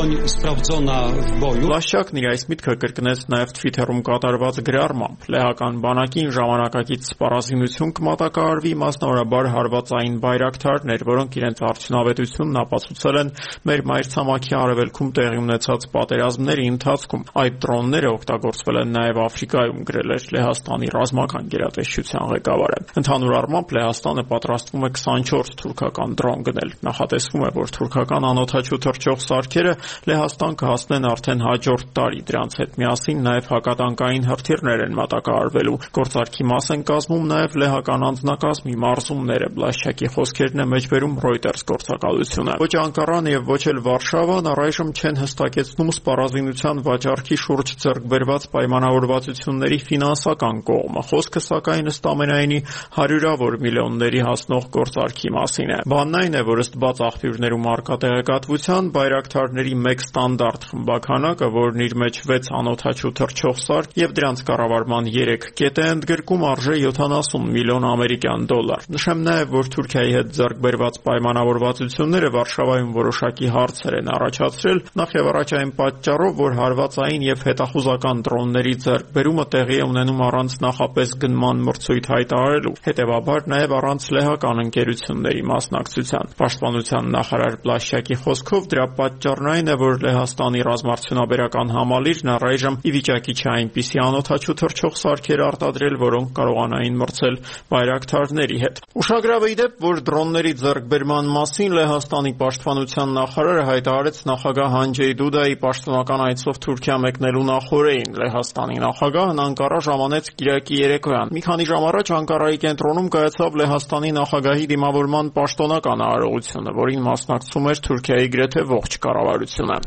Պլաշչակն իր այս միտքը կրկնեց նաև Twitter-ում կատարված գրառմամբ։ Լեհական բանակին ժամանակակից սպառազինություն կմատակարարվի, մասնավորաբար հարվածային բայրակթարներ, որոնք իրենց արդյունավետությունն ապացուցել են մեր մայրցամաքի արևելքում տեղի ունեցած պատերազմների ընթացքում։ Այդ դրոնները օգտագործվել են նաև Աֆրիկայում, գրել էր Լեհաստանի ռազմական գերատեսչության ղեկավարը։ Ընդհանուր առմամբ Լեհաստանը պատրաստվում է 24 թուրքական դրոն գնել։ Նախատեսվում է, որ թուրքական անօդաչու թռչող սարքերը Լեհաստան կհասնեն արդեն հաջորդ տարի։ Դրանց հետ միասին նաև հակատանկային հրթիռներ են մատակարարվելու։ Գործարքի մաս են կազմում նաև լեհական անձնակազմի մարզումները։ Պլաշչակի խոսքերն է մեջբերում Reuters գործակալությունը։ Ոչ Անկարան եւ ոչ էլ Վարշավան առայժմ չեն հստակեցնում սպառազինության վաճառքի շուրջ ձեռք բերված պայմանավորվածությունների ֆինանսական կողմը։ Խոսքը սակայն ըստ ամենայնի հարյուրավոր միլիոնների հասնող գործարքի մասին է։ Բանն այն է, որ ըստ բաց աղբյուրներում առկա տեղեկատվության բայրակթարների մեկ ստանդարտ խմբականակը, որն իր մեջ 6 անօդաչու թռչող սարք եւ դրանց կառավարման 3 կետ է ընդգրկում, արժե 70 միլիոն ամերիկյան դոլար։ Նշեմ նաեւ, որ Թուրքիայի հետ ձեռք բերված պայմանավորվածությունները Վարշավայում որոշակի հարցեր են առաջացրել, նախ եւ առաջ այն պատճառով, որ հարվածային եւ հետախուզական դրոնների ձեռքբերումը տեղի է ունենում առանց նախապես գնման մրցույթ հայտարարելու, հետեւաբար նաեւ առանց լեհական ընկերությունների մասնակցության։ Պաշտպանության նախարար Պլաշչակի խոսքով դրա պատճառն այն է, որ Լեհաստանի ռազմարդյունաբերական համալիրն առայժմ ի վիճակի չէ այնպիսի անօդաչու թռչող սարքեր արտադրել, որոնք կարողանային մրցել բայրակթարների հետ։ Ուշագրավ է դեպ, որ դրոնների ձեռքբերման մասին Լեհաստանի պաշտպանության նախարարը հայտարարեց նախագահ Անջեյ Դուդայի պաշտոնական այցով Թուրքիա մեկնելու նախօրեին։ Լեհաստանի նախագահն Անկարա ժամանեց կիրակի երեկոյան։ Մի քանի ժամ առաջ Անկարայի կենտրոնում կայացավ Լեհաստանի նախագահի դիմավորման պաշտոնական արարողությունը, որին մասնակցում էր Թուրքիայի գրեթե ողջ կառավարությունը։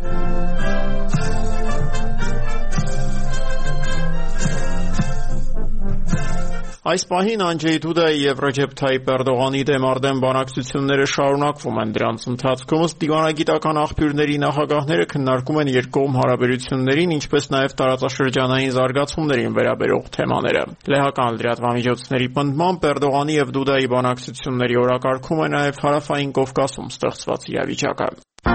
Այս պահին Անջեյ Դուդայի եւ Ռեջեփ Թայիփ Էրդողանի դեմ արդեն բանակցությունները շարունակվում են։ Դրանց ընթացքում ըստ դիվանագիտական աղբյուրների նախագահները քննարկում են երկկողմ հարաբերություններին, ինչպես նաեւ տարածաշրջանային զարգացումներին վերաբերող թեմաները։ Լեհական լրատվամիջոցների պնդմամբ Էրդողանի եւ Դուդայի բանակցությունների օրակարգում է նաեւ Հարավային Կովկասում ստեղծված իրավիճակը։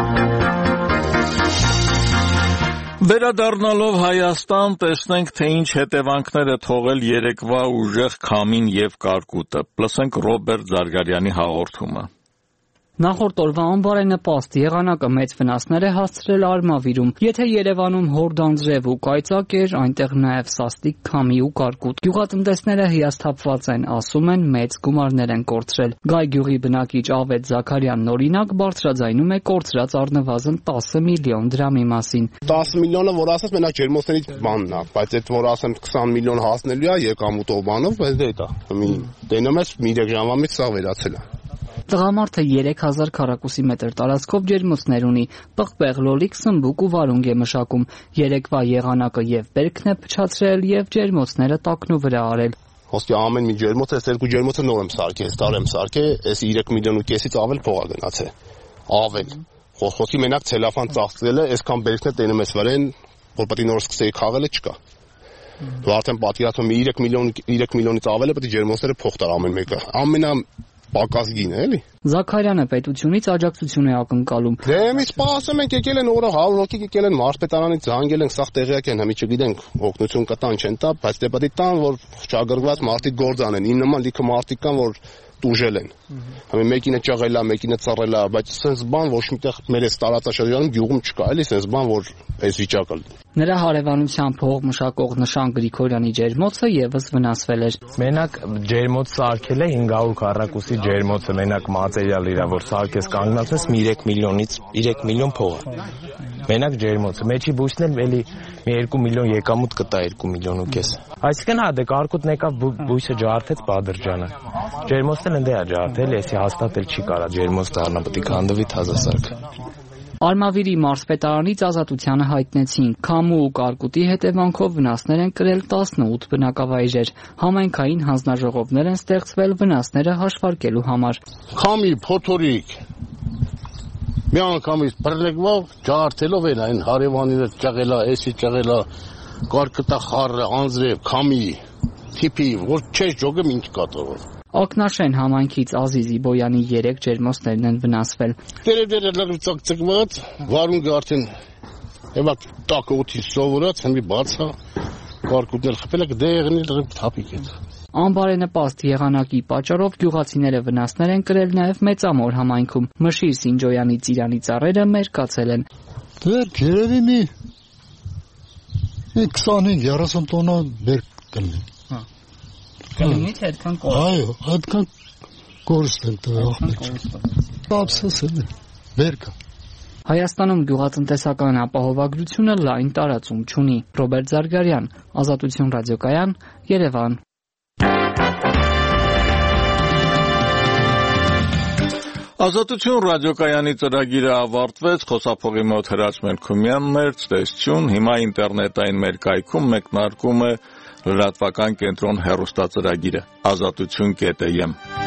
Վերադառնալով Հայաստան, տեսնենք, թե ինչ հետևանքներ է թողել երեկվա ուժեղ քամին եւ կարկուտը։ Լսենք Ռոբերտ Զարգարյանի հաղորդումը։ Նախորդ օրվա անբարենպաստ եղանակը մեծ վնասներ է հասցրել Արմավիրում։ Եթե Երևանում հորդանձրև ու կայծակ էր, այնտեղ նաև սաստիկ քամի ու կարկուտ։ Գյուղատնտեսները հիասթափված են, ասում են, մեծ գումարներ են կորցրել։ Գայ գյուղի բնակիչ Ավետ Զաքարյանն օրինակ բարձրաձայնում է կորցրած առնվազն 10 միլիոն դրամի մասին։ 10 միլիոնը, որ ասես, մենակ ջերմոցներից բանն է, բայց այդ որ ասեմ 20 միլիոն հասնելու է եկամուտով բանով, բայց դա է։ Տենում ես 3 ժամվա մեջ սա վերացել է։ Տղամարդը 3000 քառակուսի մետր տարածքով ջերմոցներ ունի, պղպեղ, լոլիկ, սմբուկ ու վարունգ է մշակում։ Երեկվա եղանակը եւ բերքն է փչացրել եւ ջերմոցները տակնու վրա արել։ Ոսկե ամեն մի ջերմոց, այս երկու ջերմոցը նոր եմ սարքել, այս տարի եմ սարքել, այս 3 միլիոն ու կեսից ավել փող ա գնացել։ Ավել։ Խոսքի մենակ ցելոֆան ծաղկել է, այսքան բերքն է տենում ես վրան, որ պետք է նոր սկսեի խաղելը չկա։ Դու արդեն պատկերացնում 3 միլիոնից ավել է պետք է ջերմոցները փող տար ամեն մեկը։ Ամենա պակասգին է, էլի։ Զաքարյանը պետությունից աջակցություն է ակնկալում։ Դե մի սպասում ենք, եկել են օրը 100 հոգի եկել են մարզպետարանից զանգել են, սաղ տեղյակ են, հիմա չգիտենք օգնություն կտան չեն տա, բայց դե պետք է տան, որ չագրգված մարդիկ գործ անեն։ Իմ նման լիքը մարդիկ կան, որ տուժել են։ Համի մեկինը ճաղել է, մեկինը ծռել է, բայց sense բան ոչ միտեղ մեր այս տարածաշրջանում գյուղում չկա, էլի sense բան, որ այս վիճակը։ Նրա հարևանությամբ փող մշակող Նշան Գրիգորյանի ջերմոցը եւս վնասվել էր։ Մենակ ջերմոց սարքել է 500 քառակուսի ջերմոցը, մենակ մատերիալ իրա որ սարքես կանգնացնես 3 միլիոնից 3 միլիոն փող է։ Մենակ ջերմոցը, մեջի բույսն էլ էլի մի 2 միլիոն եկամուտ կտա 2 միլիոն ու կես։ Այսինքն հա դե կարկուտն եկավ բույսը ջարդեց Բադրջանը։ Ջերմոցն էլ ընդե է ջարդել, էսի հաստատել չի կարա ջերմոց դառնա, պետք է քանդվի թազասարք։ Արմավիրի մարզպետարանից Ազատությանը հայտնեցին, քամու ու կարկուտի հետևանքով վնասներ են կրել 18 բնակավայրեր։ Համայնքային հանձնաժողովներ են ստեղծվել վնասները հաշվարկելու համար։ Քամի, փոթորիկ մի անգամից բռնեկվով ջարդելով են այն հարևանները ճղելա, էսի ճղելա, կարկտա խառը, անձրև, քամի, թիփի, որ չէ ճոգը ինչ կատարով։ Ակնաշեն համայնքից Ազիզի Բոյանի 3 ջերմոցներն են վնասվել։ Տերևները ցկցկված, վարունգը արդեն հիմա տակը օդի սովորած, հենց բացա, կարկուտներ խփել է դեղնի թափիկ է։ Անբարենպաստ եղանակի պատճառով գյուղացիները վնասներ են կրել նաև Մեծամոր համայնքում։ Մշիր Սինջոյանի ծիրանի ծառերը մերկացել են։ Դեռ երևի մի 25-30 տոննա բերք կլինի։ Կլինի թե այդքան կորուստ։ Այո, այդքան կորուստ են տվել։ Ապսոսել է, բերքա։ Հայաստանում գյուղատնտեսական ապահովագրությունը լայն տարածում չունի։ Ռոբերտ Զարգարյան, Ազատություն ռադիոկայան, Երևան։ Ազատություն ռադիոկայանի ծրագիրը ավարտվեց, խոսափողի մոտ Հրաչ Մելքումյանն էր, ցտեսություն, հիմա ինտերնետային մեր կայքում մեկնարկում է լրատվական կենտրոն հեռուստածրագիրը, azatutun.am